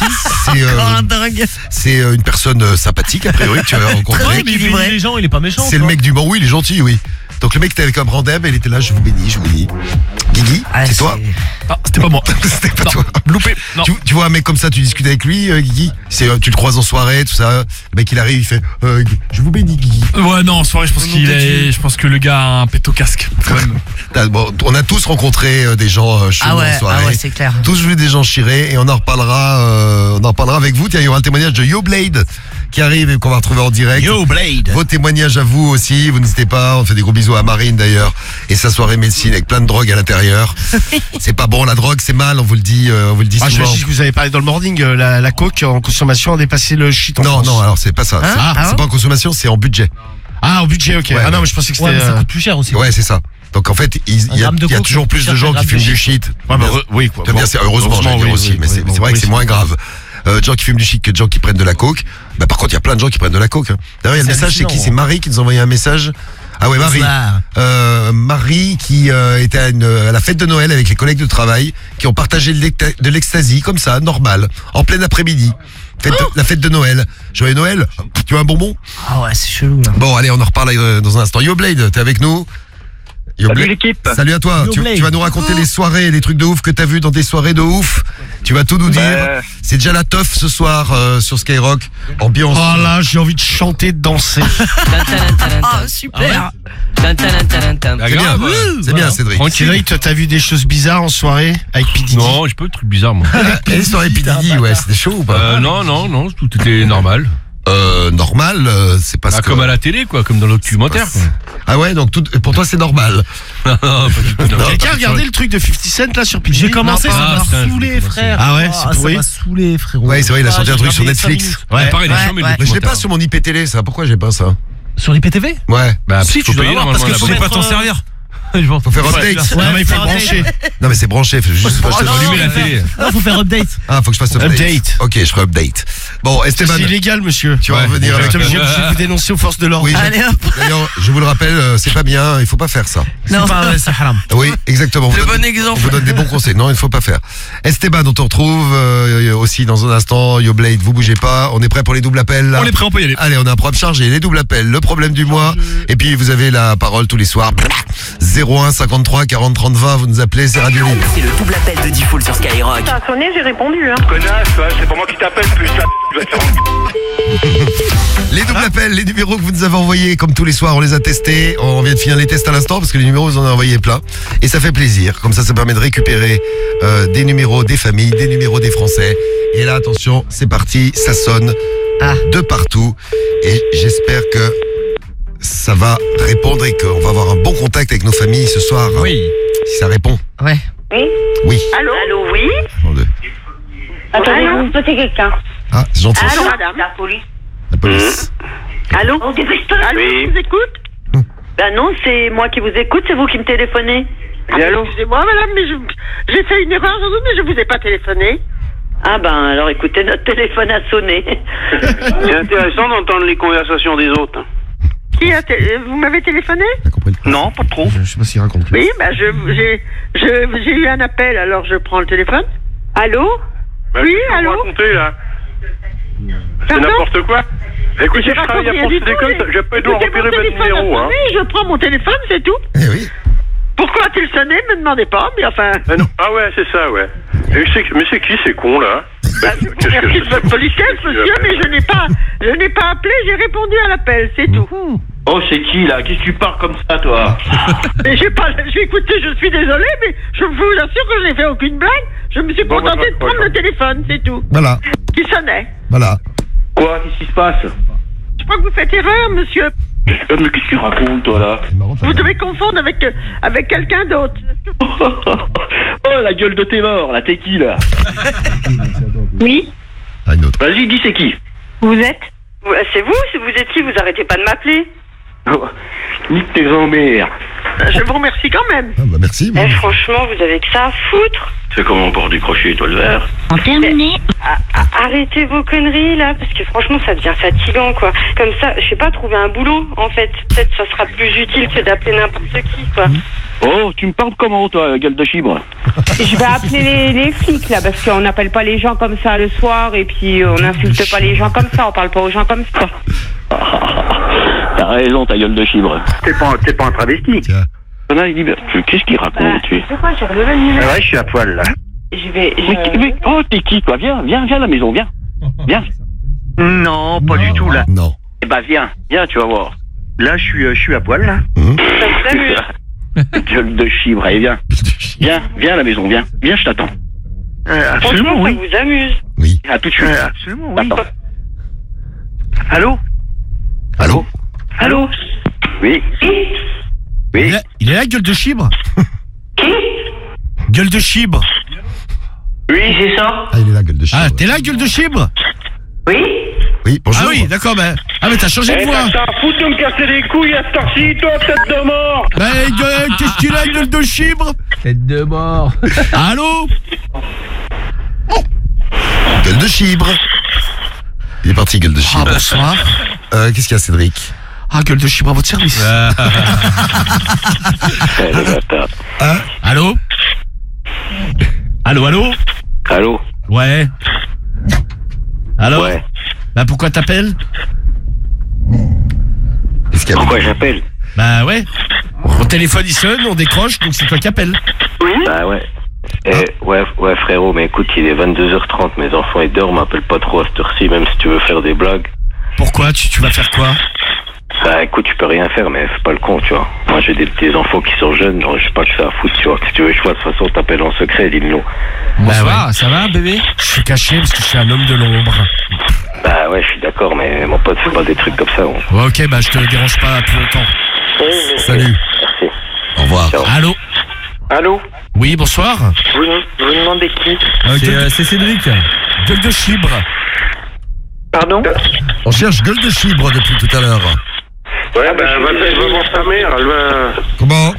C'est une personne sympathique a priori que tu as rencontré. Il bénit les gens, il est pas méchant. C'est le mec du Mans, oui, il est gentil, oui. Donc le mec était avec un brin d'herbe, il était là, je vous bénis, je vous bénis. Guigui, c'est toi? Ah, c'était pas moi. C'était pas toi. Loupé. Non. Tu vois un mec comme ça, tu discutes avec lui, Guigui. Tu le croises en soirée, tout ça. Le mec il arrive, il fait je vous bénis, Guigui. Ouais, non, en soirée, je pense que le gars a un pète au casque. Quand même. Bon, on a tous rencontré des gens chelous en soirée. Ah ouais, c'est clair. Tous vu des gens chirés et on en reparlera avec vous. Tiens, il y aura le témoignage de Yo Blade qui arrive et qu'on va retrouver en direct. Yo Blade. Vos témoignages à vous aussi, vous n'hésitez pas. On fait des gros bisous à Marine d'ailleurs et sa soirée médecine avec plein de drogue à l'intérieur. C'est pas bon la drogue, c'est mal, on vous le dit souvent. Je vous avais parlé dans le morning, la coke en consommation a dépassé le shit en France. Non, alors c'est pas ça. C'est pas en consommation, c'est en budget. Ah, en budget, ok. Ouais, non, mais je pensais que c'était. Ouais, mais ça coûte plus cher aussi. Ouais, c'est ça. Donc en fait, il y a toujours plus de gens qui fument du shit. Ouais, oui, quoi. Bien, c'est heureusement, je veux dire aussi, mais c'est vrai que c'est moins grave. De gens qui fument du shit que de gens qui prennent de la coke. Bah par contre, il y a plein de gens qui prennent de la coke. D'ailleurs, il y a le message, c'est qui? C'est Marie qui nous a envoyé un message. Ah ouais, Marie. Marie qui était à la fête de Noël avec les collègues de travail qui ont partagé de l'ecstasy comme ça, normal, en plein après-midi. La fête de Noël. Joyeux Noël. Tu veux un bonbon? Ah ouais, c'est chelou là. Bon, allez, on en reparle dans un instant. Yo Blade, t'es avec nous? Salut l'équipe. Salut à toi. Tu vas nous raconter les soirées, les trucs de ouf que t'as vu dans des soirées de ouf. Tu vas tout nous dire. C'est déjà la teuf ce soir sur Skyrock. Ambiance. Oh là, j'ai envie de chanter, de danser. Ah super. C'est bien, Cédric. Cédric, t'as vu des choses bizarres en soirée avec P. Diddy? Non, j'ai pas eu de trucs bizarres moi. Les soirées P. Diddy, ouais, c'était chaud ou pas? Non, tout était normal. Normal, c'est pas comme à la télé, quoi, comme dans le documentaire. Ah ouais, donc pour toi c'est normal. Quelqu'un a regardé le truc de 50 Cent là sur P. J'ai commencé, ça m'a saoulé, frère. Ah ouais, c'est pourri. Ça m'a saoulé, frérot. Ouais, c'est vrai, il a sorti un truc sur Netflix. Ouais, pareil, mais je l'ai pas sur mon IP télé, ça. Pourquoi j'ai pas ça? Sur IPTV? Ouais. Bah, si, tu dois l'avoir parce que tu sais pas t'en servir. Faut faire update. Non, mais il faut brancher. Non, mais c'est branché. Faut juste allumer la télé. Non, faut faire update. Ah, faut que je fasse update. Ok, je ferai update. Bon, Esteban. C'est illégal, monsieur. Tu vas revenir avec je vais vous dénoncer aux forces de l'ordre. Oui, d'ailleurs, je vous le rappelle, c'est pas bien, il faut pas faire ça. Non, c'est haram. Oui, exactement. Le bon exemple. On vous donne des bons conseils. Non, il ne faut pas faire. Esteban, on te retrouve aussi dans un instant. Yo Blade, vous bougez pas. On est prêt pour les doubles appels là? On est prêt, on peut y aller. Allez, on a un programme chargé. Les doubles appels, le problème du mois. Et puis, vous avez la parole tous les soirs. 01 01 53 40 30 20, vous nous appelez, c'est Radio Libre. C'est le double appel de Diffoul sur Skyrock. Ça a sonné, j'ai répondu. Hein. Connasse, c'est pas moi qui t'appelle plus. Les doubles appels, les numéros que vous nous avez envoyés, comme tous les soirs, on les a testés. On vient de finir les tests à l'instant parce que les numéros, vous en avez envoyé plein. Et ça fait plaisir. Comme ça permet de récupérer des numéros des familles, des numéros des Français. Et là, attention, c'est parti, ça sonne de partout. Et j'espère que ça va répondre et qu'on va avoir un bon contact avec nos familles ce soir. Oui. Si ça répond. Ouais. Oui. Oui. Allô, oui. Attendez, vous posez quelqu'un. Ah, c'est gentil. Allô, madame. La police. La police. Allô. Allô, je vous écoute. Ben non, c'est moi qui vous écoute, c'est vous qui me téléphonez. Allô. Excusez-moi, madame, mais j'ai fait une erreur, mais je vous ai pas téléphoné. Ah ben alors écoutez, notre téléphone a sonné. C'est intéressant d'entendre les conversations des autres. Vous m'avez téléphoné? Non, pas trop. Je sais pas s'il raconte. Oui, ben j'ai eu un appel, alors je prends le téléphone. Allô? Oui, allô? Raconter, là. C'est Pardon? n'importe quoi. Écoutez, je travaille à Ponce d'école, je peux devoir repérer votre numéro. Hein. Oui, je prends mon téléphone, c'est tout. Eh oui. Pourquoi a-t-il sonné? Me demandez pas, mais enfin... Non. Ah ouais, c'est ça, ouais. Mais c'est qui ces cons, là? Merci de votre politesse, monsieur, mais je n'ai pas appelé, j'ai répondu à l'appel, c'est tout. Oh, c'est qui, là? Qu'est-ce que tu parles comme ça, toi? Mais j'ai écouté, je suis désolé, mais je vous assure que je n'ai fait aucune blague. Je me suis contenté de prendre le téléphone, c'est tout. Voilà. Qui sonnait. Voilà. Quoi? Qu'est-ce qui se passe? Je crois que vous faites erreur, monsieur. Mais qu'est-ce que tu racontes, toi, là? Vous devez confondre avec quelqu'un d'autre. Oh, la gueule de tes morts, là, t'es qui, là? Oui. Ah, une autre. Vas-y, dis c'est qui? Vous êtes? C'est vous? Si vous êtes qui, vous arrêtez pas de m'appeler. Nique tes emmères. Je vous remercie quand même. Ah bah merci. Franchement, vous avez que ça à foutre. C'est comment pour décrocher, toi, le verre? En terminé. Arrêtez vos conneries, là, parce que franchement, ça devient fatigant, quoi. Comme ça, je sais pas, trouver un boulot, en fait. Peut-être ça sera plus utile que d'appeler n'importe qui, quoi. Oh, tu me parles comment, toi, gueule de chibre? Je vais appeler les flics, là, parce qu'on n'appelle pas les gens comme ça le soir, et puis on n'insulte pas les gens comme ça, on parle pas aux gens comme ça. T'as raison, ta gueule de chibre. T'es pas un travesti. Qu'est-ce qu'il raconte, tu? C'est quoi, j'ai relevé le numéro? Ouais, je suis à poil, là. Mais, oh, t'es qui, toi? Viens à la maison, viens. Non, pas du tout, là. Non. Eh ben, viens, tu vas voir. Là, je suis à poil, là. Ça s'amuse. Gueule de chibre, allez, viens. Viens à la maison, viens, je t'attends. Absolument, oui. Ça vous amuse. Oui. À tout de suite. Absolument, oui. Attends. Allô? Oui. Oui. Il est là, gueule de chibre? Gueule de chibre? Oui, c'est ça. Ah, il est là, gueule de chibre. Ah, t'es là, gueule de chibre? Oui. Oui, bonjour. Ah oui, d'accord, mais t'as changé de voix. T'as un foutu de me casser les couilles à cette heure-ci, toi, tête de mort. Qu'est-ce qu'il a, gueule de chibre? Tête de mort. Allô? Gueule de chibre. Il est parti, gueule de chibre. Ah, bonsoir. Qu'est-ce qu'il y a, Cédric? Ah, gueule de chibre à votre service. Allô? Allô? Ouais. Allô? Ouais. Bah pourquoi t'appelles? Pourquoi j'appelle? Bah ouais. Mon téléphone il sonne, on décroche, donc c'est toi qui appelles. Oui. Bah ouais. Ouais frérot, mais écoute, il est 22h30, mes enfants ils dorment, m'appelle pas trop à cette heure-ci, même si tu veux faire des blagues. Pourquoi? Tu vas faire quoi? Bah écoute, tu peux rien faire, mais fais pas le con, tu vois. Moi j'ai des enfants qui sont jeunes, donc j'ai pas que ça à foutre, tu vois. Si tu veux que je fasse, de toute façon, t'appelles en secret, dis-le-nous. Bah ouais. Ça va, bébé? Je suis caché parce que je suis un homme de l'ombre. Bah ouais, je suis d'accord, mais mon pote, fais pas des trucs comme ça. Ouais, ok, bah je te dérange pas plus longtemps. Salut. Merci. Au revoir. Ciao. Allô? Oui, bonsoir. Vous demandez qui? C'est Cédric. Gueule de chibre. Pardon? On cherche gueule de chibre depuis tout à l'heure. Ouais, bah va voir sa mère, elle va... Comment?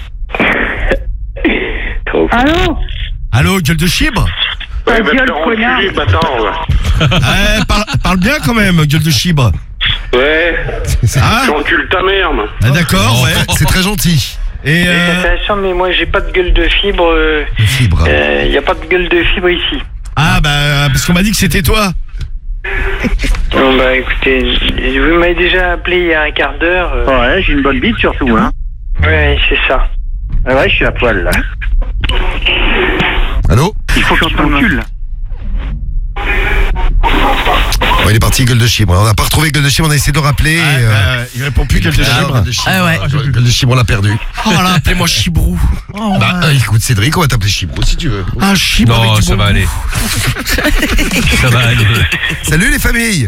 Allô, gueule de chibre? Ouais, bah te enculé, bâtard. Parle bien quand même, gueule de chibre. Ouais. Ah, J'encule ta mère, moi. d'accord, ouais. C'est très gentil. Et mais moi j'ai pas de gueule de fibre. De fibre. Y a pas de gueule de fibre ici. Ah bah parce qu'on m'a dit que c'était toi. Bon bah écoutez, vous m'avez déjà appelé il y a un quart d'heure. Ouais, j'ai une bonne bite surtout, hein. Ouais, c'est ça. Ouais, je suis à poil là. Allô? Il faut que je t'encule. Bon, il est parti, gueule de chibre. On n'a pas retrouvé gueule de chibre, on a essayé de le rappeler. Il répond plus, gueule de chibre. Ah ouais. Gueule de chibre, on l'a perdu. Oh là, appelez-moi Chibrou. Écoute, Cédric, on va t'appeler Chibrou si tu veux. Ah, Chibrou. Non, ça va aller. Ça va aller. Salut les familles.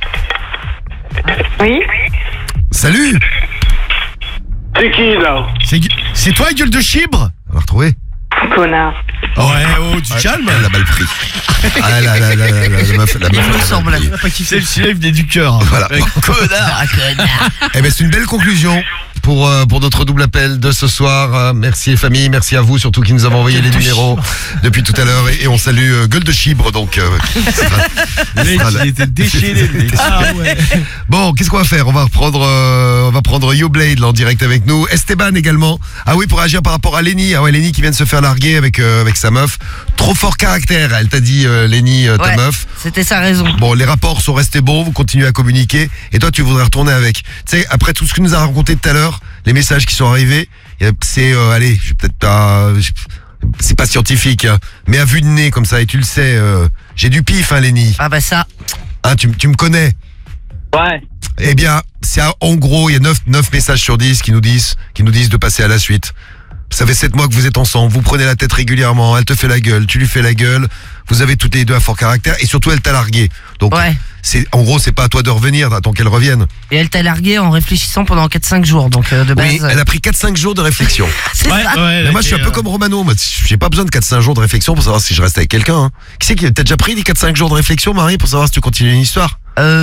Oui. Salut. C'est qui là? C'est toi, gueule de chibre? On l'a retrouvé. Connard. Ouais, du calme. Elle a mal pris. Ah la meuf. Il me semble. C'est le ciel venait du cœur. Voilà. Connard. Eh ben c'est une belle conclusion pour notre double appel de ce soir. Merci les familles, merci à vous surtout qui nous avez envoyé les numéros depuis tout à l'heure et on salue Gueule de Chibre donc. Il était déchaîné. Bon, qu'est-ce qu'on va faire? On va prendre Yo Blade là, en direct avec nous. Esteban également. Ah oui, pour réagir par rapport à Lenny. Ah ouais, Lenny qui vient de se faire larguer avec sa meuf. Trop fort caractère, elle t'a dit Lenny, ta meuf. C'était sa raison. Bon, les rapports sont restés bons, vous continuez à communiquer et toi tu voudrais retourner avec. Tu sais, après tout ce que nous a raconté tout à l'heure, les messages qui sont arrivés, c'est allez, je vais peut-être pas, c'est pas scientifique, hein, mais à vue de nez comme ça, et tu le sais, j'ai du pif, hein, Lenny. Ah bah ça. Hein, tu me connais. Ouais. Eh bien, en gros, il y a 9 messages sur 10 qui nous disent de passer à la suite. Ça fait 7 mois que vous êtes ensemble, vous prenez la tête régulièrement, elle te fait la gueule, tu lui fais la gueule, vous avez toutes les deux un fort caractère et surtout elle t'a largué. Donc en gros, c'est pas à toi de revenir, attends qu'elle revienne. Et elle t'a largué en réfléchissant pendant 4-5 jours, donc de base. Oui, elle a pris 4-5 jours de réflexion. C'est ça. Mais moi je suis un peu comme Romano, moi, j'ai pas besoin de 4-5 jours de réflexion pour savoir si je reste avec quelqu'un. Hein. Qui c'est qui t'a déjà pris les 4-5 jours de réflexion, Marie, pour savoir si tu continues une histoire?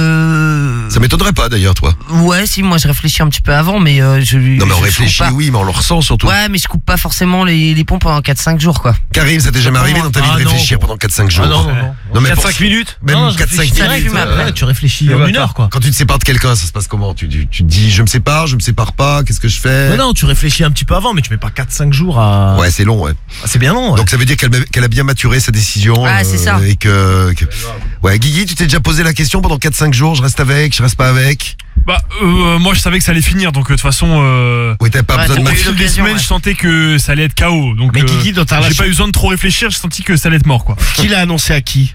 Ça m'étonnerait pas d'ailleurs, toi. Ouais, si, moi je réfléchis un petit peu avant, mais Non mais on réfléchit, oui, mais on le ressent surtout. Ouais, mais je coupe pas forcément les ponts pendant 4-5 jours, quoi. Karim, ça t'est jamais arrivé dans ta vie de réfléchir pendant 4-5 jours? Non, mais 4-5 minutes? Même 4-5 minutes. Tu réfléchis en une heure, quoi. Quand tu te sépares de quelqu'un, ça se passe comment? Tu te dis, je me sépare pas, qu'est-ce que je fais? Non, tu réfléchis un petit peu avant, mais tu mets pas 4-5 jours à... Ouais, c'est long, ouais. C'est bien long, ouais. Donc ça veut dire qu'elle a bien maturé sa décision. Ah, c'est ça. Et que... Ouais, Guigui, tu t'es déjà posé la question pendant 4-5 jours, je reste avec, je reste pas avec? Bah, moi je savais que ça allait finir, donc de toute façon. Oui, t'avais pas besoin de au fil des semaines, je sentais que ça allait être KO. Donc, mais Guigui, dans ta j'ai relation... pas eu besoin de trop réfléchir, j'ai senti que ça allait être mort, quoi. Qui l'a annoncé à qui?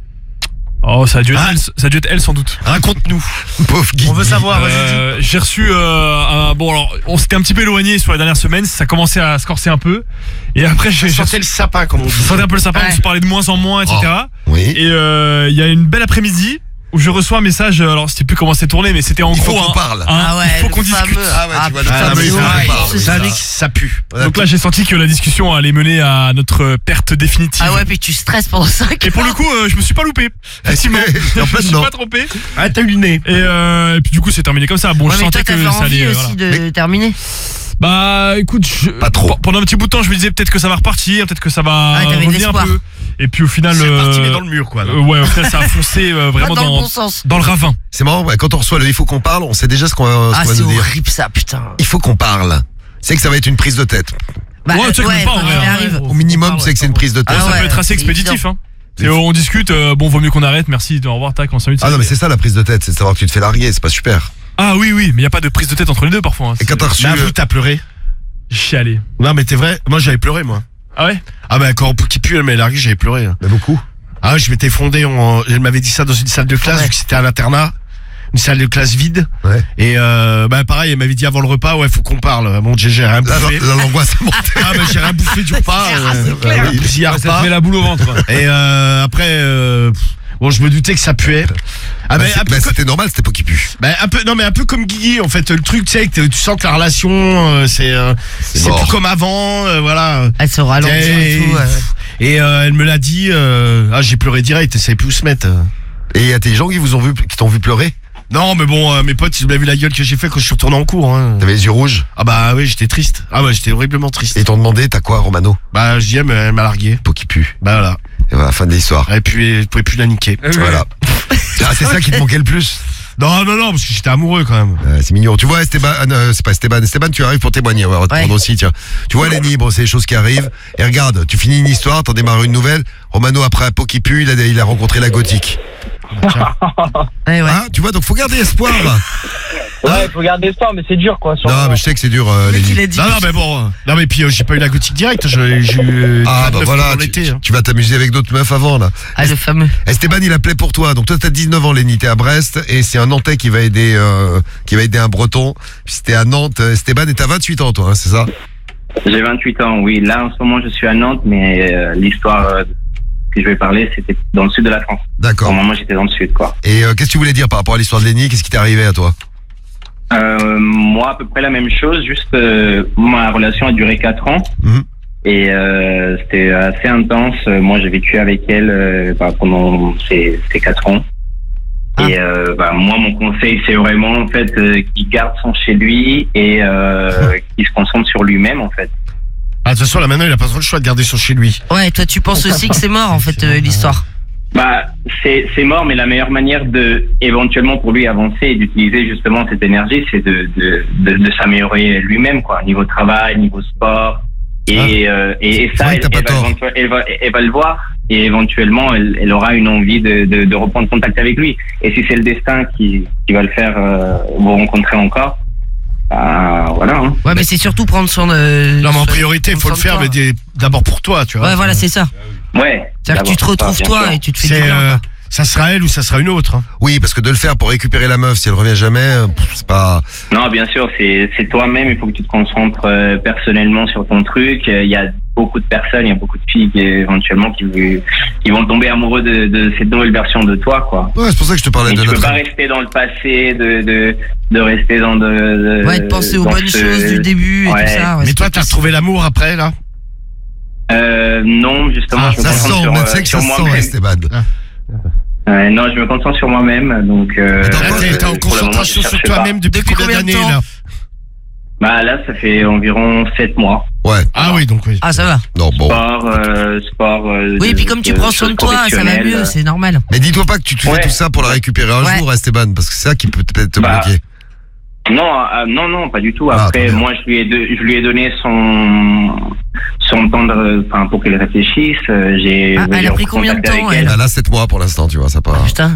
Oh, ça a dû être elle sans doute. Raconte-nous. Pauvre Guigui. On veut savoir, vas-y. J'ai reçu bon alors, on s'était un petit peu éloigné sur les dernières semaines, ça commençait à se corser un peu. Et après j'ai senti le sapin, comme on dit. Je sentais un peu le sapin, on se parlait de moins en moins, etc. Oui. Et il y a une belle après-midi où je reçois un message, alors je sais plus comment c'est tourné, mais c'était en il gros. faut qu'on parle. Il faut qu'on discute. Ah ouais, tu vois, ça pue. Donc là, j'ai senti que la discussion allait mener à notre perte définitive. Ah ouais, puis tu stresses pendant 5 heures. Et pour le coup, je me suis pas loupé. Effectivement. Je me suis pas trompé. Ah, t'as eu le nez. Et puis du coup, c'est terminé comme ça. Bon, je sentais que ça allait. Aussi de terminer. Bah écoute, pas trop. Pendant un petit bout de temps, je me disais peut-être que ça va repartir, peut-être que ça va revenir un peu. Et puis au final, c'est parti mais dans le mur, quoi. Ouais, au final, ça a foncé vraiment dans le bon sens. Dans le ravin. C'est marrant, quand on reçoit le il faut qu'on parle, on sait déjà ce qu'on va nous dire. Ah, c'est horrible ça, putain. Il faut qu'on parle. C'est que ça va être une prise de tête. Bah, ouais, tu sais que pas en vrai. Au minimum, c'est que c'est une prise de tête. Ça peut être assez expéditif, hein. Et on discute, bon, vaut mieux qu'on arrête, merci, au revoir, tac, on s'invite. Ah non, mais c'est ça la prise de tête, c'est de savoir que tu te fais larguer, c'est pas super. Ah oui, mais il y a pas de prise de tête entre les deux parfois. Hein. Et quand t'as reçu. Mais avoue, t'as pleuré? Chialé. Non, mais t'es vrai, moi j'avais pleuré, moi. Ah ouais? Ah bah quand qui pue, elle m'avait largué, j'avais pleuré. Mais beaucoup. Ah, je m'étais fondé, elle m'avait dit ça dans une salle de classe, vu que c'était un internat. Une salle de classe vide. Ouais. Et bah pareil, elle m'avait dit avant le repas, ouais, faut qu'on parle. Bon, j'ai rien bouffé. L'angoisse a monté. Ah bah j'ai rien bouffé du repas. Ça te met la boule au ventre. Et après, bon, je me doutais que ça puait. Ah bah, c'était normal, c'était pas qui pue. Bah un peu, non mais un peu comme Guigui en fait. Le truc, tu sais, que tu sens que la relation, c'est plus comme avant, voilà. Elle se ralentit et tout. Et elle me l'a dit. J'ai pleuré direct. Elle savait plus où se mettre. Et il y a des gens qui t'ont vu pleurer? Non, mais bon, mes potes, ils ont vu la gueule que j'ai fait quand je suis retourné en cours. Hein. T'avais les yeux rouges? Ah bah oui, j'étais triste. Ah bah j'étais horriblement triste. Et ils t'ont demandé, t'as quoi, Romano? Bah je dis, elle m'a largué. Peau qui pue. Bah voilà. Et voilà, fin de l'histoire. Et puis, je pouvais plus la niquer. Voilà. C'est ça qui te manquait le plus? Non, parce que j'étais amoureux quand même. C'est mignon. Tu vois, Esteban, c'est pas Esteban. Esteban, tu arrives pour témoigner. On va te prendre aussi, tiens. Tu vois, Lenny, bon, c'est les choses qui arrivent. Et regarde, tu finis une histoire, t'en démarres une nouvelle. Romano, après un pot qui pue, il a rencontré la gothique. Ouais. Hein, tu vois, donc faut garder espoir. Ouais, faut garder espoir, mais c'est dur, quoi. Non, mais je sais que c'est dur, Lenny. Non, mais bon. Non, mais puis j'ai pas eu la gothique directe. J'ai eu. Ah, bah voilà, tu vas t'amuser avec d'autres meufs avant, là. Ah, le fameux. Esteban, il appelait pour toi. Donc toi, t'as 19 ans, Lenny, t'es à Brest, et c'est un Nantais qui va aider un Breton. Puis c'était à Nantes, Esteban, et t'as 28 ans, toi, hein, c'est ça? J'ai 28 ans, oui. Là, en ce moment, je suis à Nantes, mais l'histoire que je vais parler, c'était dans le sud de la France. D'accord. Au moment, j'étais dans le sud, quoi. Et qu'est-ce que tu voulais dire par rapport à l'histoire de Lenny? Qu'est-ce qui t'est arrivé à toi? Moi, à peu près la même chose, juste ma relation a duré 4 ans. Et c'était assez intense. Moi, j'ai vécu avec elle pendant ces 4 ans. Et moi, mon conseil, c'est vraiment en fait qu'il garde son chez lui et qu'il se concentre sur lui-même, en fait. Ah, de toute façon, là maintenant, il a pas trop le choix de garder son chez lui. Ouais, toi, tu penses aussi que c'est mort, en fait, l'histoire. Bah, c'est mort, mais la meilleure manière de éventuellement pour lui avancer et d'utiliser justement cette énergie, c'est de s'améliorer lui-même, quoi, niveau travail, niveau sport, et ça, elle va le voir, et éventuellement, elle aura une envie de reprendre contact avec lui. Et si c'est le destin qui va le faire vous rencontrer encore. Voilà. Hein. Ouais, mais c'est surtout prendre son. Non, mais en priorité, il faut le faire, mais d'abord pour toi, tu vois. Ouais, voilà, c'est ça. Ouais. C'est-à-dire que tu te retrouves toi et tu te fais du bien. Ça sera elle ou ça sera une autre. Hein. Oui, parce que de le faire pour récupérer la meuf, si elle revient jamais, c'est pas. Non, bien sûr, c'est toi-même. Il faut que tu te concentres personnellement sur ton truc. Il y a beaucoup de personnes, il y a beaucoup de filles qui éventuellement qui vont tomber amoureux de cette nouvelle version de toi, quoi. Ouais, c'est pour ça que je te parlais de notre. Tu peux pas rester dans le passé, de rester dans ouais, de penser aux bonnes choses du début et tout ça. Ouais, mais toi, t'as retrouvé l'amour après, là? Non, justement, je me concentre sur moi-même. Esteban. Non, je me concentre sur moi-même, donc. T'es en concentration sur toi-même depuis combien d'années, là? Bah là, ça fait environ 7 mois. Ouais. Ah oui, donc oui. Ah, ça va. Non, bon. Sport. Oui, et puis comme tu prends soin de toi, ça va mieux, c'est normal. Mais dis-toi pas que tu te fais tout ça pour la récérer un jour, Esteban, parce que c'est ça qui peut peut-être te bloquer. Non, pas du tout. Après, moi, je lui ai donné son temps pour qu'elle réfléchisse. Elle a pris combien de temps, elle? Elle a 7 mois pour l'instant, tu vois, ça pas. Putain.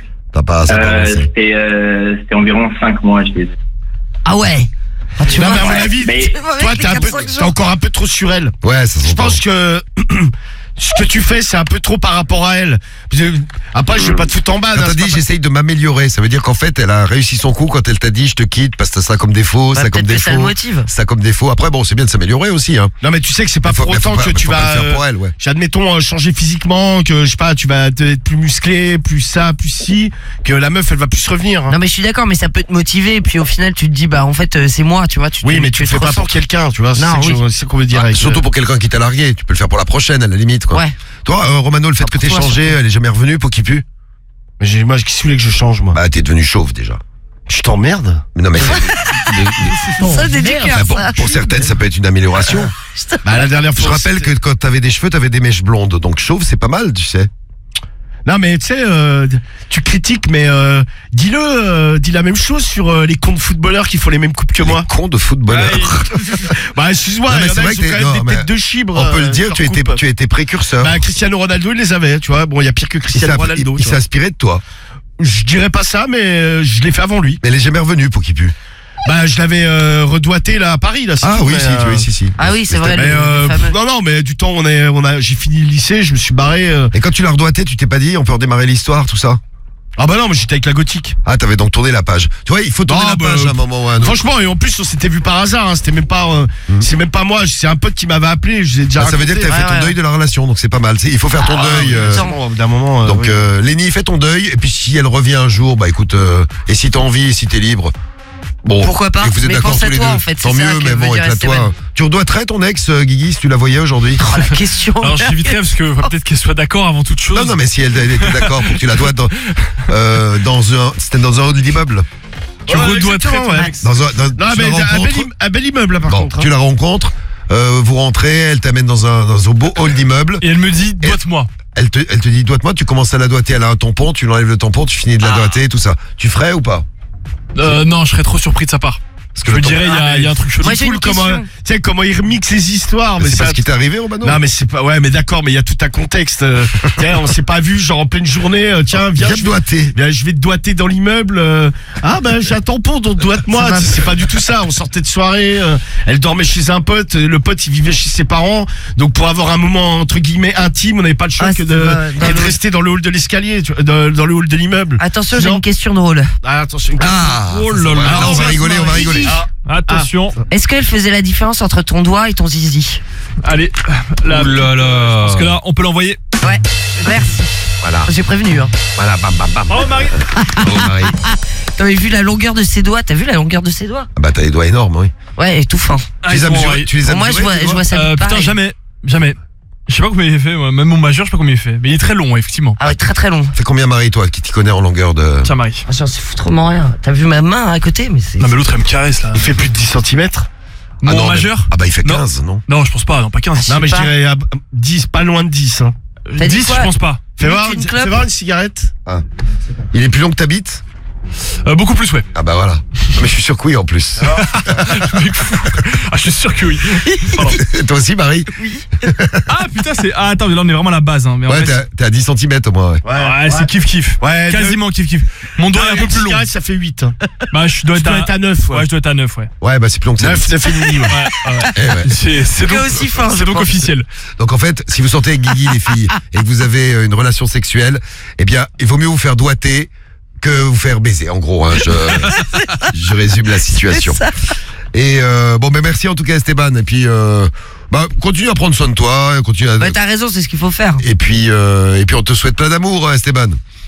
C'était environ 5 mois, je dis. Ah ouais. Ah, tu vois, à mon avis, toi, t'es encore un peu trop sur elle. Ouais, ça je pense que ce que tu fais, c'est un peu trop par rapport à elle. Après, je vais pas te foutre en bas. Quand t'as dit j'essaye de m'améliorer, ça veut dire qu'en fait, elle a réussi son coup quand elle t'a dit je te quitte parce que t'as ça comme défaut, ça comme défaut. Ça le motive. Ça comme défaut. Après, bon, c'est bien de s'améliorer aussi, hein. Non, mais tu sais que c'est pas pour autant que tu vas. Admettons, changer physiquement, que je sais pas, tu vas être plus musclé, plus ça, plus ci, que la meuf, elle va plus revenir. Non, mais je suis d'accord, mais ça peut te motiver, et puis au final, tu te dis, bah, en fait, c'est moi, tu vois. Oui, mais tu le fais pas pour quelqu'un, tu vois. C'est qu'on veut dire. Surtout pour quelqu'un qui t'a largué. Tu peux le faire pour la prochaine, à la limite, quoi. Ouais. Toi, Romano, le fait que t'aies changé, elle est jamais revenue pour qui pue? Mais moi, qu'est-ce que tu voulais que je change, moi? Bah, t'es devenu chauve, déjà. Je t'emmerde? Non, mais. Ça, c'est du cœur, ça. Pour certaines, ça peut être une amélioration. Bah, la dernière fois. Je rappelle que quand t'avais des cheveux, t'avais des mèches blondes. Donc, chauve, c'est pas mal, tu sais. Non, mais tu sais, tu critiques, mais dis la même chose sur les cons de footballeurs qui font les mêmes coupes que moi. Les cons de footballeurs. Bah, excuse-moi, il y en a qui sont quand même des têtes de chibre. On peut le dire, tu as été précurseur. Bah, Cristiano Ronaldo, il les avait, tu vois. Bon, il y a pire que Cristiano Ronaldo. Il s'est inspiré de toi. Je dirais pas ça, mais je l'ai fait avant lui. Mais elle est jamais revenue pour qui pue. Bah, je l'avais redoité là à Paris là. Ah oui, si. Ah oui, c'est vrai. Non, mais du temps j'ai fini le lycée, je me suis barré. Et quand tu l'as redoité, tu t'es pas dit on peut redémarrer l'histoire, tout ça? Ah bah non, mais j'étais avec la gothique. Ah, t'avais donc tourné la page. Tu vois, il faut tourner la page à un moment ou à un autre. Franchement, et en plus on s'était vu par hasard, hein, c'était même pas c'est même pas moi, c'est un pote qui m'avait appelé, je vous ai déjà ça veut dire que t'as fait ton deuil de la relation, donc c'est pas mal. Il faut faire ton deuil. D'un moment. Donc Lenny, fais ton deuil, et puis si elle revient un jour, bah écoute, et si t'as envie, et si t'es libre. Bon, pourquoi pas? Vous êtes mais d'accord pense tous à les toi, deux. en fait. Tant mieux, mais bon, éclate-toi. Tu redoiterais ton ex, Guigui, si tu la voyais aujourd'hui? Oh, la question. Alors, j'éviterais parce que peut-être qu'elle soit d'accord avant toute chose. Non, mais si elle était d'accord pour que tu la doites c'était dans un hall d'immeuble. Tu redoiterais ton ex. Non, mais un bel immeuble, là, par contre. Tu la rencontres, vous rentrez, elle t'amène dans un beau hall d'immeuble. Et elle me dit, doite-moi. Elle te dit, doite-moi, tu commences à la doiter, elle a un tampon, tu l'enlèves le tampon, tu finis de la doiter, tout ça. Tu ferais ou pas? Non, je serais trop surpris de sa part. Parce que Je le me temps- dirais, il y a un truc chelou. Moi, j'ai une comment, question. tu sais, comment il remixe les histoires. Mais c'est ça- pas ce qui t'est arrivé, Romano? Non, mais c'est pas, ouais, mais d'accord, mais il y a tout un contexte. Tiens, on s'est pas vu, genre en pleine journée, tiens, viens. Viens te doiter. Viens, je vais te doiter dans l'immeuble. Ah, ben, j'ai un tampon, donc doite-moi. C'est pas du tout ça. On sortait de soirée, elle dormait chez un pote, le pote, il vivait chez ses parents. Donc, pour avoir un moment, entre guillemets, intime, on n'avait pas le choix que de rester dans le hall de l'escalier, dans le hall de l'immeuble. Attention, j'ai Non. une question drôle. Ah, attention. Oh là là. Là, on va rigoler, on va rigoler. Attention. Est-ce qu'elle faisait la différence entre ton doigt et ton zizi? Allez. Là, Ouh là là. Parce que là, on peut l'envoyer. Ouais, merci. Voilà. J'ai prévenu, hein. Voilà, bam, bam, bam. Oh, Marie. Oh, Marie. T'avais vu la longueur de ses doigts? T'as vu la longueur de ses doigts? Ah bah, t'as les doigts énormes, oui. Ouais, et tout fin. Tu les as mesurés? Tu les as Moi, je mesurés, vois ça. Putain, pareil. jamais. Je sais pas combien il est fait, moi. Même mon majeur, je sais pas combien il fait. Mais il est très long, effectivement. Ah ouais, très très long. Fait combien, Marie, toi, qui t'y connais en longueur de... Tiens, Marie. Ah, j'en sais foutrement rien. T'as vu ma main à côté? Mais c'est. Non, mais l'autre, elle me caresse, là. Il fait plus de 10 cm. Mon non, mais- majeur? Ah bah, il fait Non. 15, non? Non, je pense pas, non, pas 15. Non, mais je pas. dirais 10, pas loin de 10, hein. T'as dit 10, quoi? je pense pas. Fais voir, une fais clope voir une cigarette. Il est plus long que ta bite? Beaucoup plus, ouais. Ah bah voilà. Ah, mais je suis sûr que oui, en plus. Ah, je suis sûr que oui. Pardon. Toi aussi, Marie? Ah, putain, c'est. Ah, attends, mais là, on est vraiment à la base, hein. Mais en Ouais, fait, t'es à 10 cm au moins, ouais. ouais, c'est kiff-kiff. Ouais, Quasiment kiff-kiff. Mon doigt est un peu plus long. Cigarette, ça fait 8. Hein. Bah, je dois Tu dois être à 9, ouais. Ouais, je dois être à 9, ouais. Ouais, bah c'est plus long que ça. 9 et demi, ouais. Eh ouais. C'est donc, aussi fin, je c'est donc pense. officiel. Donc en fait, si vous sortez avec Guigui, les filles, et que vous avez une relation sexuelle, eh bien, il vaut mieux vous faire doiter que vous faire baiser. En gros, hein, je résume la situation. Et bon, ben merci en tout cas, Esteban. Et puis, bah, continue à prendre soin de toi, continue à... Bah, t'as raison, c'est ce qu'il faut faire. Et puis on te souhaite plein d'amour, Esteban.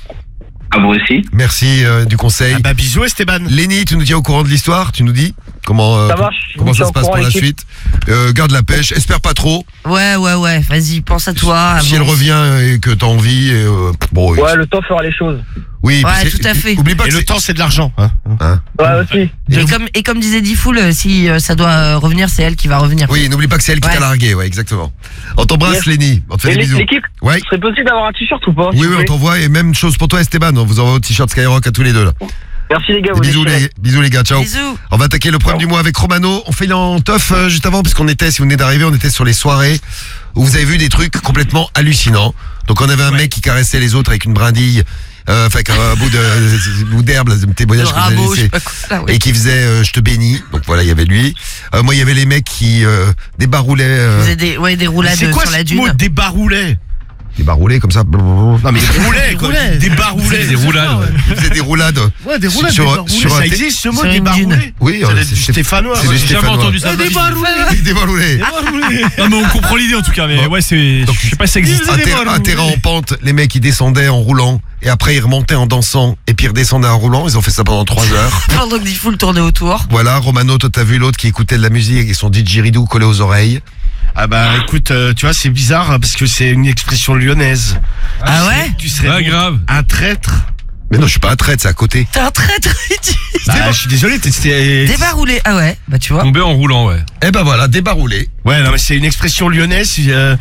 À vous aussi. Merci du conseil. Ah bah bisous, Esteban. Lenny, tu nous tiens au courant de l'histoire, tu nous dis comment Ça marche, je comment vous ça tiens se au passe courant, pour la l'équipe. suite. Garde la pêche, espère pas trop. Ouais, vas-y, pense à toi. Si elle avance. revient et que t'as envie, bon. Ouais, le temps fera les choses. Oui, Ouais, puis c'est- tout à fait. Oublie pas Et que le c'est- temps, c'est de l'argent. Hein. Ouais, aussi. Et comme disait Diffoul, si ça doit revenir, c'est elle qui va revenir. Oui, n'oublie pas que c'est elle qui Ouais. t'a largué, ouais, exactement. On t'embrasse, Yes. Lenny. On te fait Et des bisous. l'équipe, Ouais. ce serait possible d'avoir un t-shirt ou pas s'il Oui, vous on plaît t'envoie et même chose pour toi, Esteban. On vous envoie votre t-shirt Skyrock à tous les deux là. Merci les gars, Des vous bisous déchirez. bisous les gars, ciao. Bisous. On va attaquer le problème du mois avec Romano. On fait en teuf juste avant parce qu'on était, si vous venez d'arriver, on était sur les soirées où vous avez vu des trucs complètement hallucinants. Donc on avait un mec qui caressait les autres avec une brindille, enfin avec un bout d'herbe, là, des témoignages Le que vous avez rabot, je laissés. sais pas quoi, là, ouais. Et qui faisait je te bénis. Donc voilà, il y avait lui. Moi il y avait les mecs qui débaroulaient Vous avez des roulades C'est quoi sur la ce dune. mot débaroulé? débaroulés comme ça. Non mais roulé quoi. Débaroulé. Des roulades. Ils faisaient des roulades. Ouais, des roulades. Sur- débaroulé. sur un Ça thé- existe ce mot sur une débaroulé? dune. Oui, C'est c'est du stéphanois. c'est ouais. du J'ai jamais Stéphanois. entendu ça. Débaroulé. Non, mais on comprend l'idée, en tout cas. Mais Bon. ouais, c'est. Je sais pas si ça existe. Un terrain en pente, les mecs ils descendaient en roulant et après ils remontaient en dansant et puis ils redescendaient en roulant, ils ont fait ça pendant 3 heures. Pendant que Diffoul tournait autour. Voilà, Romano, toi t'as vu l'autre qui écoutait de la musique avec son didgeridoo collé aux oreilles. Ah bah écoute, tu vois, c'est bizarre parce que c'est une expression lyonnaise. Ah ouais? Tu serais Ah, donc grave. un traître. Mais non, je suis pas un traître, c'est à côté. T'es un traître. Bah, je suis désolé, t'es... Débaroulé. Ah ouais, bah tu vois. Tombé en roulant, ouais. Eh ben voilà, débaroulé. Ouais, non mais c'est une expression lyonnaise,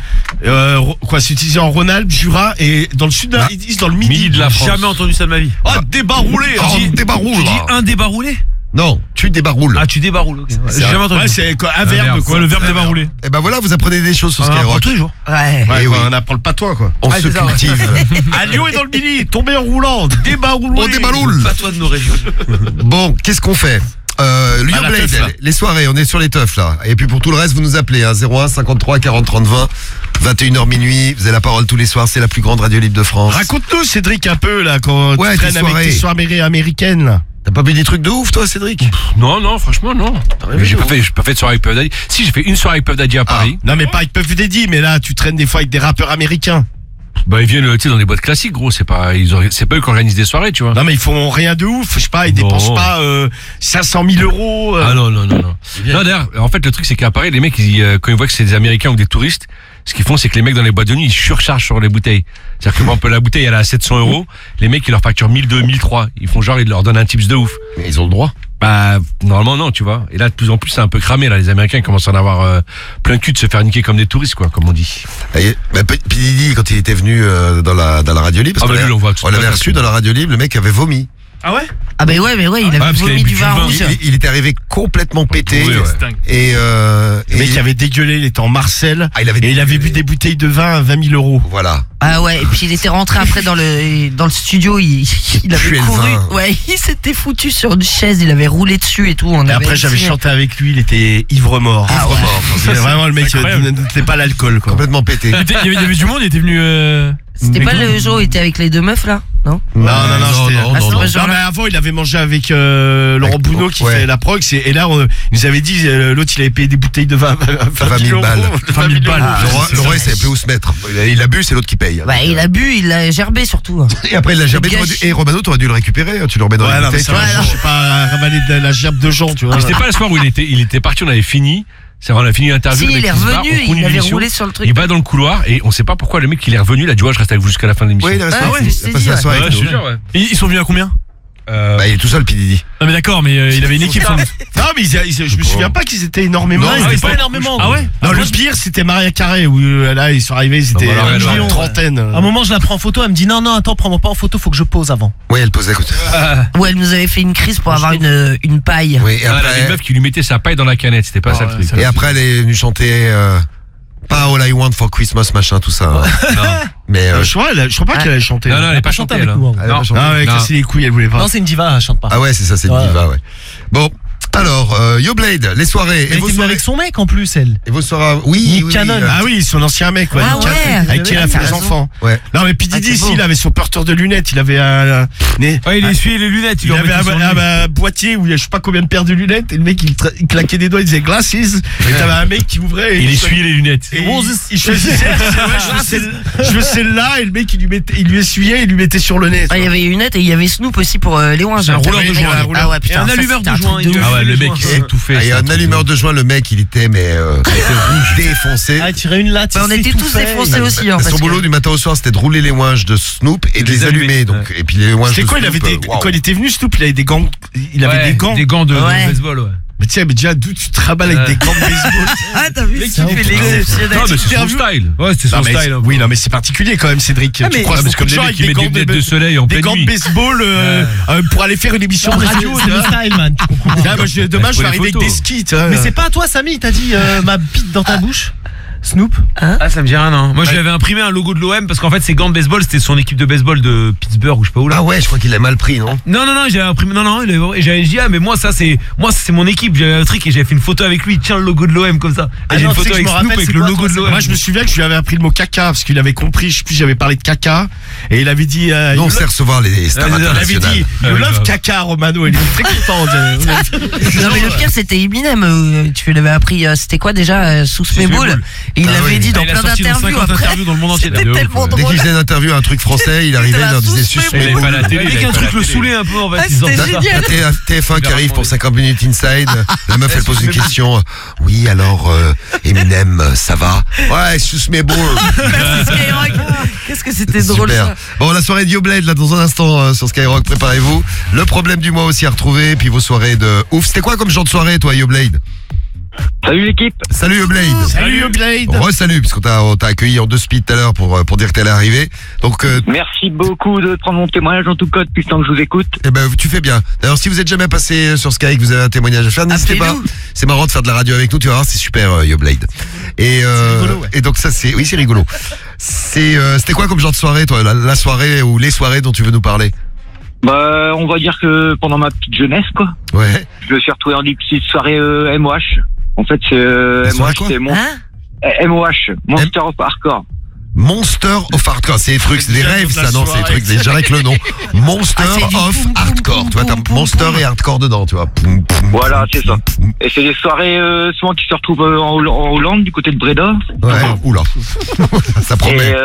quoi, c'est utilisé en Rhône-Alpes, Jura et dans le sud, ils disent dans le midi. Midi de la France. Jamais entendu ça de ma vie. Ah, débaroulé. Oh, débaroule. Tu dis un débaroulé? Non, tu débaroules. Ah, tu débaroules, ok. J'ai jamais entendu. Ouais, c'est quoi, un verbe quoi. Ouais, le verbe débarouler. Eh ben voilà, vous apprenez des choses sur Skyrock. tous les jours. Ouais. Ouais, Eh quoi, oui. on apprend le patois quoi. On se cultive. À Lyon et dans le midi, tombé en roulant, débaroulé. On débaroule. Pas toi de nos régions. Bon, qu'est-ce qu'on fait Lyon la Blade, teuf, là. les soirées, on est sur les teufs là. Et puis pour tout le reste, vous nous appelez 01 53 40 30 20, 21h minuit. Vous avez la parole tous les soirs, c'est la plus grande radio libre de France. Raconte-nous Cédric un peu là quand Ouais, tu tes traînes avec soirées. tes soirées américaines là. T'as pas vu des trucs de ouf toi, Cédric? Non, franchement, non. Mais j'ai pas fait de soirée avec Puff Daddy. Si, j'ai fait une soirée avec Puff Daddy à Paris. Non mais pas avec Puff Daddy, mais là tu traînes des fois avec des rappeurs américains. Bah, ils viennent, tu sais, dans des boîtes classiques, gros. C'est pas eux qui organisent des soirées, tu vois. Non mais ils font rien de ouf, je sais pas, ils Non. dépensent pas 500 000 euros. Ah non. Non, d'ailleurs, en fait, le truc, c'est qu'à Paris, les mecs, quand ils voient que c'est des Américains ou des touristes, ce qu'ils font, c'est que les mecs dans les boîtes de nuit, ils surchargent sur les bouteilles. C'est-à-dire que, par exemple, la bouteille, elle est à 700 euros. Les mecs, ils leur facturent 1200, 1300. Ils font genre, ils leur donnent un tips de ouf. Mais ils ont le droit. Bah, normalement, non, tu vois. Et là, de plus en plus, c'est un peu cramé, là. Les Américains commencent à en avoir plein de cul de se faire niquer comme des touristes, quoi, comme on dit. Et, bah, P. Diddy, quand il était venu dans la radio libre, parce Ah, qu'on bah, lui, l'avait- on voit on l'avait tout à reçu fait. dans la radio libre, le mec avait vomi. Ah ouais? Ah bah ouais, mais ouais, il avait vomi du vin rouge. Il était arrivé complètement pété. Oui, c'est dingue. Et le mec avait dégueulé, il était en Marcel. Et il avait bu des bouteilles de vin à 20 000 €. Voilà. Ah ouais, et puis il était rentré après dans le studio, il avait couru. Ouais, il s'était foutu sur une chaise, il avait roulé dessus et tout. Et après j'avais chanté avec lui, il était ivre-mort. Ah ouais. C'est vraiment le mec n'était pas l'alcool quoi. Complètement pété. Il y avait du monde, il était venu. C'était pas le jour où il était avec les deux meufs là? Non? Non, non, mais avant il avait mangé avec Laurent Bounot qui fait la prox et là il nous avait dit l'autre il avait payé des bouteilles de vin 20 000 balles. 20 000 balles. Laurent il savait plus où se mettre. Il a bu, c'est l'autre qui paye. Bah il a bu, il a gerbé surtout. Et après il a gerbé. Et Romano t'aurais dû le récupérer, tu le remets dans la bouteille. Je sais pas ravaler de la gerbe de gens tu vois. C'était pas le soir où il était parti, on avait fini. On a fini l'interview. Si, il est revenu, il avait roulé sur le truc. Il va dans le couloir et on sait pas pourquoi le mec il est revenu, il a dit ouais je reste avec vous jusqu'à la fin de l'émission. Oui, il reste il a passé la soirée avec nous. Ils sont venus à combien? Bah il est tout seul P Diddy. Non mais d'accord, mais il avait une équipe sans doute. Non mais je me souviens pas qu'ils étaient énormément. Non, ils étaient pas énormément. Ah ouais? Non, le pire c'était Maria Carré où là ils sont arrivés, ils étaient une trentaine. À un moment je la prends en photo, elle me dit non attends, prends-moi pas en photo, faut que je pose avant. Oui, elle posait à côté. Ouais, elle nous avait fait une crise pour avoir une paille. Oui, et après une meuf qui lui mettait sa paille dans la canette, c'était pas ça le truc. Et après elle est venue chanter pas All I Want for Christmas machin tout ça. Mais je crois pas qu'elle allait chanter. Non, elle est pas chantée avec nous. Non, avec cassé les couilles, elle voulait pas. Non, c'est une diva, elle chante pas. Ah ouais, c'est ça, c'est une diva, ouais. Bon, alors, Yo Blade, les soirées. Elle était venue avec son mec en plus, elle. Et vos soirées, oui. Canon. Ah oui, son ancien mec, ouais. Ah ouais. Avec qui elle a fait les enfants. Ouais. Non, mais P Diddy, il avait son porteur de lunettes, il avait un. Ouais, il essuyait les lunettes, il avait un boîtier où il y a je sais pas combien de paires de lunettes, et le mec il claquait des doigts, il disait glasses, et t'avais un mec qui ouvrait. Il essuyait les lunettes. Et il choisissait, je veux celle-là, et le mec il lui essuyait, il lui mettait sur le nez. Ah, il y avait une lunette et il y avait Snoop aussi pour les ouinges. Un rouleur de joint. Ah ouais, putain. Et un allumeur de joint. Ah ouais, le mec est tout fait. Il y a un allumeur de joint, le mec il était défoncé. Ah, il tirait une latte. On était tous défoncés aussi. Son boulot du matin au soir c'était de rouler les ouinges de Snoop et de les allumer. Donc et puis les ouinges. C'est quoi, quand il était venu Snoop, il avait des gants. Il avait des gants. Des gants de baseball, ouais. Mais tiens, mais déjà, d'où tu te raballes avec des gants de baseball? Ah, t'as vu, tu fais l'exceptionnel. Non, mais c'est son style. Ouais, c'était son style. Oui, non, mais c'est particulier quand même, Cédric. Tu crois parce que les mecs qui mettent des lunettes de soleil en pleine nuit. Des gants de baseball pour aller faire une émission de radio. C'est le style, man. Tu comprends? Demain, je vais arriver avec des skis. Mais c'est pas toi, Samy, t'as dit ma bite dans ta bouche? Snoop? Ah, ça me dit rien, non. Moi, je lui avais imprimé un logo de l'OM parce qu'en fait, ses gants de baseball, c'était son équipe de baseball de Pittsburgh ou je sais pas où là. Ah ouais, je crois qu'il l'a mal pris, non? Non, j'avais imprimé, et j'avais dit, mais moi, c'est mon équipe, j'avais un truc et j'avais fait une photo avec lui, tiens le logo de l'OM comme ça. Et j'ai une photo avec Snoop avec le logo de l'OM. Moi, je me souviens que je lui avais appris le mot caca parce qu'il avait compris, je sais plus, j'avais parlé de caca et il avait dit. Non, on sait recevoir les stars internationales. Il avait dit, you love caca, Romano, il était très content. Non, mais le pire, c'était Eminem, tu l'avais appris, c'était quoi déjà, sous mes boules? Et il l'avait dit dans plein d'interviews après. Dans le monde entier. C'était tellement drôle. Dès qu'il faisait une interview à un truc français, il arrivait, il leur disait sus mes boules. Avec un truc le saoulait un peu en fait. C'était génial. TF1 qui arrive pour 50 minutes inside. La meuf elle pose une question. Oui alors Eminem ça va? Ouais sus mes boules. Merci Skyrock. Qu'est-ce que c'était drôle ça. Bon la soirée de Yo Blade là dans un instant sur Skyrock, préparez-vous. Le problème du mois aussi à retrouver, puis vos soirées de ouf. C'était quoi comme genre de soirée toi Yo Blade? Salut l'équipe. Salut Yo Blade. Salut Yo Blade. Re-salut, puisqu'on t'a accueilli en 2 speed tout à l'heure pour dire que t'allais arriver. Donc merci beaucoup de prendre mon témoignage en tout cas depuis le temps que je vous écoute. Eh ben tu fais bien. D'ailleurs si vous êtes jamais passé sur Sky, que vous avez un témoignage à faire, n'hésitez pas. C'est marrant de faire de la radio avec nous, tu vas voir, c'est super Yo Blade. Et rigolo, ouais. Et donc ça c'est rigolo. C'était quoi comme genre de soirée toi, la soirée ou les soirées dont tu veux nous parler? Bah on va dire que pendant ma petite jeunesse quoi. Ouais. Je me suis retrouvé en une petite soirée MOH. En fait, c'est MOH, c'est MOH, Monster of Hardcore. Monster of Hardcore, c'est des trucs, c'est des rêves ça, non, c'est des trucs, déjà avec le nom. Monster of Hardcore, tu vois, t'as Monster et Hardcore dedans, tu vois. Voilà, c'est ça. Et c'est des soirées souvent qui se retrouvent en Hollande, du côté de Breda. Ouais, oula, ça promet.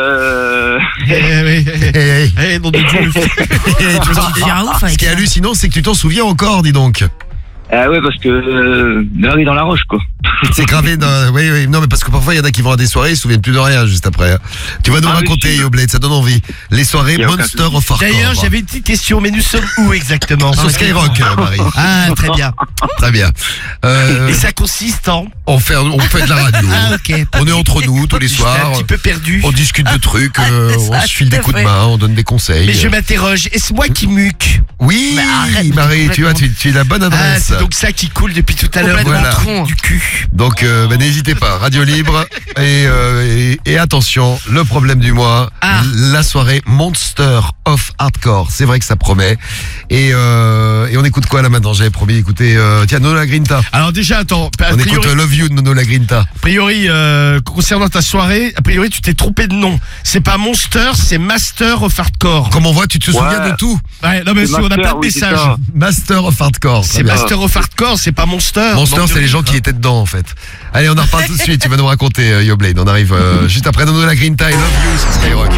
Dans des Ce qui est hallucinant, c'est que tu t'en souviens encore, dis donc. Ouais, parce que gravé dans la roche, quoi. C'est gravé dans... Oui, non, mais parce que parfois, il y en a qui vont à des soirées, ils se souviennent plus de rien juste après. Tu vas nous raconter, Yoblade, ça donne envie. Les soirées Monster of Hardcore. D'ailleurs, j'avais une petite question, mais nous sommes où exactement? Sur Skyrock, Marie. Ah, très bien. Très bien. Et ça consiste en... On fait de la radio. Ah, ok. On est entre nous tous les soirs. Un petit peu perdu. On discute de trucs, on se file des coups de main, on donne des conseils. Mais je m'interroge, est-ce moi qui muque? Oui, Marie, tu vois, tu es la bonne adresse. Ah, c'est donc ça qui coule depuis tout à l'heure. Voilà. Du cul. Donc n'hésitez pas, Radio Libre et attention, le problème du mois, la soirée Monster of Hardcore. C'est vrai que ça promet. Et on écoute quoi là maintenant? J'avais promis d'écouter tiens, Nono Lagrinta. Alors déjà attends, on écoute Love You de Nono Lagrinta. A priori concernant ta soirée, a priori tu t'es trompé de nom. C'est pas Monster, c'est Master of Hardcore. Comme on voit, tu te souviens de tout. Ouais, non mais si, on a plein de messages. Master of Hardcore. C'est Master of Hardcore, c'est pas Monster. Monster, c'est les gens qui étaient dedans en fait. Allez, on en reparle tout de suite. Tu vas nous raconter, Yoblade. On arrive juste après Nono Lagrinta et Love You sur Skyrock.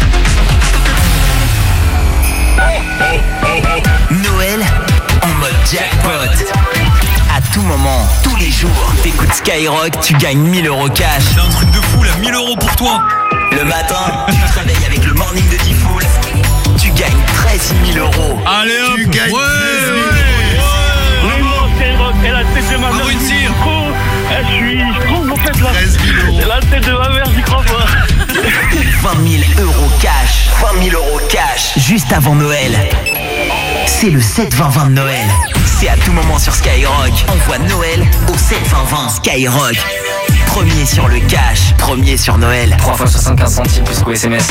Noël en mode jackpot. À tout moment, tous les jours, t'écoutes Skyrock, tu gagnes 1000 € cash. C'est un truc de fou là, 1000 € pour toi. Le matin, tu te réveilles avec le morning de Diffoul. Tu gagnes 13 000 €. Allez hop, tu gagnes 13 000 €. Skyrock, et la tête de ma mère. Je trouve en fait là. 13 000 €. La tête de ma mère, j'y crois pas. 20 000 € cash. 20 000 € cash. Juste avant Noël. C'est le 7-20-20 de Noël. C'est à tout moment sur Skyrock. Envoie Noël au 7-20-20. Skyrock. Premier sur le cash. Premier sur Noël. 3 fois 75 centimes plus qu'au SMS.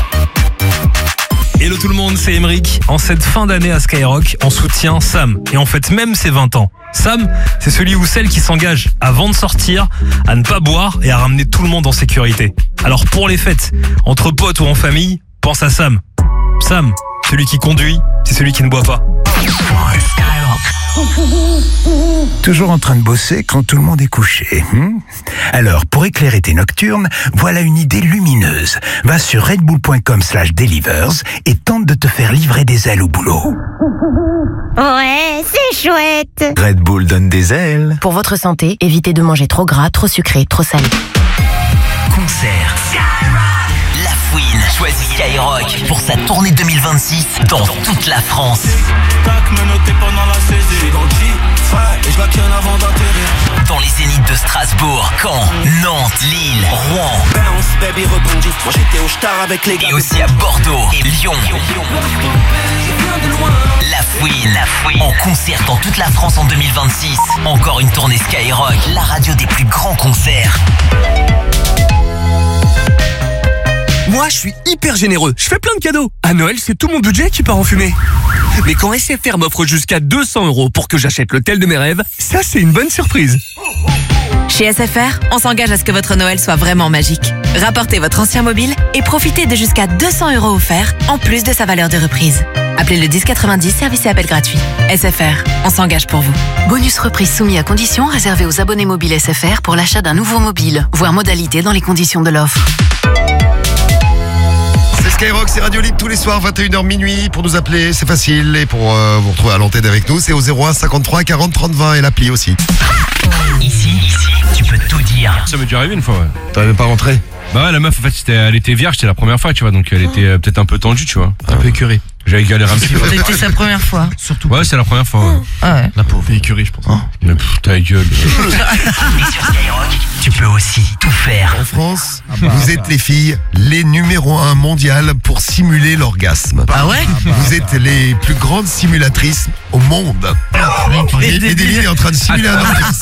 Hello tout le monde, c'est Emeric. En cette fin d'année à Skyrock, on soutient Sam. Et on fête même ses 20 ans. Sam, c'est celui ou celle qui s'engage avant de sortir, à ne pas boire et à ramener tout le monde en sécurité. Alors pour les fêtes, entre potes ou en famille, pense à Sam. Sam, celui qui conduit, c'est celui qui ne boit pas. Toujours en train de bosser quand tout le monde est couché. Alors, pour éclairer tes nocturnes, voilà une idée lumineuse. Va sur redbull.com/delivers et tente de te faire livrer des ailes au boulot. Ouais, c'est chouette. Red Bull donne des ailes. Pour votre santé, évitez de manger trop gras, trop sucré, trop salé. Concert La Fouine choisit Skyrock pour sa tournée 2026 dans toute la France. Dans les zéniths de Strasbourg, Caen, Nantes, Lille, Rouen. Et aussi à Bordeaux et Lyon. La Fouine en concert dans toute la France en 2026. Encore une tournée Skyrock, la radio des plus grands concerts. Moi, je suis hyper généreux. Je fais plein de cadeaux. À Noël, c'est tout mon budget qui part en fumée. Mais quand SFR m'offre jusqu'à 200 € pour que j'achète l'hôtel de mes rêves, ça, c'est une bonne surprise. Chez SFR, on s'engage à ce que votre Noël soit vraiment magique. Rapportez votre ancien mobile et profitez de jusqu'à 200 € offerts, en plus de sa valeur de reprise. Appelez le 1090, service et appel gratuit. SFR, on s'engage pour vous. Bonus reprise soumis à conditions réservé aux abonnés mobiles SFR pour l'achat d'un nouveau mobile. Voir modalité dans les conditions de l'offre. C'est Skyrock, c'est Radio Libre tous les soirs, 21h minuit. Pour nous appeler, c'est facile. Et pour vous retrouver à l'antenne avec nous, c'est au 01 53 40 30 20 et l'appli aussi. Ici, tu peux tout dire. Ça m'est déjà arrivé une fois, ouais. T'avais même pas rentré? Bah ouais, la meuf, en fait, elle était vierge, c'était la première fois, tu vois, donc elle était peut-être un peu tendue, tu vois. Un peu écurée. J'avais galéré un petit peu. C'était sa première fois. Surtout. Ouais, c'est la première fois, ouais. Ah ouais. La pauvre. Écurée, je pense. Mais ta gueule. Mais sur Skyrock, tu peux aussi tout faire. En France, vous êtes les filles les numéro 1 mondiales pour simuler l'orgasme. Ah ouais? Vous êtes les plus grandes simulatrices au monde. Et Deline est en train de simuler un orgasme.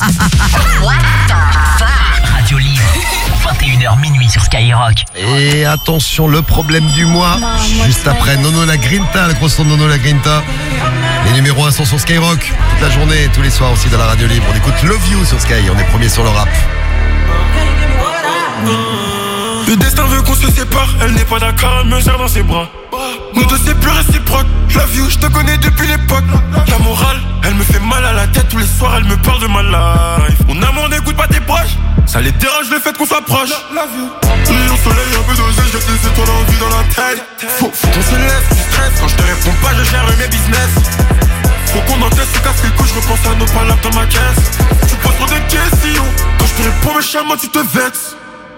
Radio Libre, 21h minuit sur Skyrock. Et attention, le problème du mois, juste après Nono Lagrinta, la grosse son de Nono Lagrinta. Les numéros 1 sont sur Skyrock, toute la journée, tous les soirs aussi dans la radio libre. On écoute Love You sur Sky, on est premier sur le rap. Le destin veut qu'on se sépare, elle n'est pas d'accord, elle me serre dans ses bras. Nous deux c'est plus réciproque, Love You, je te connais depuis l'époque. La morale, elle me fait mal à la tête, tous les soirs elle me parle de ma life. Mon amour n'écoute pas tes proches, ça les dérange le fait qu'on s'approche. Love You. Rayon soleil, un peu dosé, jette les étoiles en vue dans la tête. Faut qu'on se laisse du stress, quand je te réponds pas je gère mes business. Faut qu'on encaisse ce casse les couilles, je repense à nos pas là dans ma caisse. Tu poses trop des questions. Quand je te réponds méchamment, tu te vexes.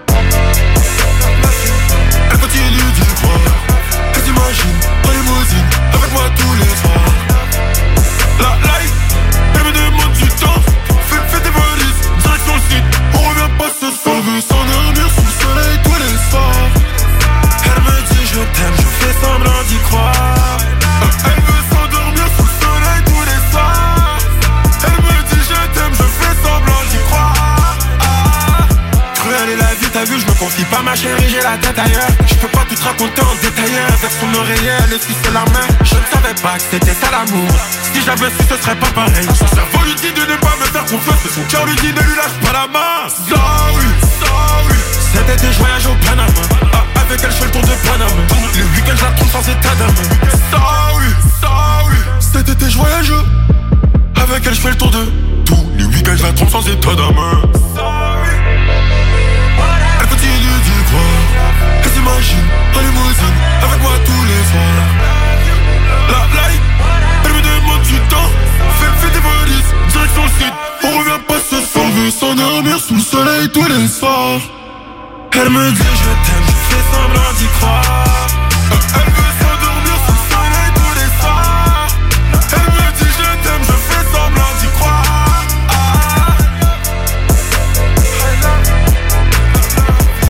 Elle continue d'y croire. Elle s'imagine en limousine avec moi tous les soirs. La life, elle me demande du temps. Fais tes valises, direction le site. On revient pas ce soir. Elle veut s'endormir sous le soleil tous les soirs. Elle me dit je t'aime, je fais semblant d'y croire. Elle veut s'endormir sous le soleil tous les soirs. Elle me dit je t'aime, je fais semblant d'y croire. Cruelle est la vie, t'as vu, je me confie pas ma chérie, j'ai la tête ailleurs. Je peux pas tout te raconter en détail. Avec son oreiller, elle essuie la main. Je ne savais pas que c'était ça l'amour. Si j'avais su, ce serait pas pareil. Son cerveau lui dit de ne pas me faire confiance, et son cœur lui dit ne lui lâche pas la main. Sorry, sorry. Cet été je voyage au Panama. Avec elle je fais le tour de Panama. Le week-end je la trouve sans état d'âme. Sorry, sorry. Cet été je voyage. Avec elle je fais le tour de tous les week-ends je la trouve sans état d'âme. Sorry. Elle continue d'y croire. Elle s'imagine en limousine avec moi tous les soirs. La life, elle me demande du temps. Fais tes valises, direction le site. On revient pas ce soir. On veut s'endormir sous le soleil tous les soirs. Elle me dit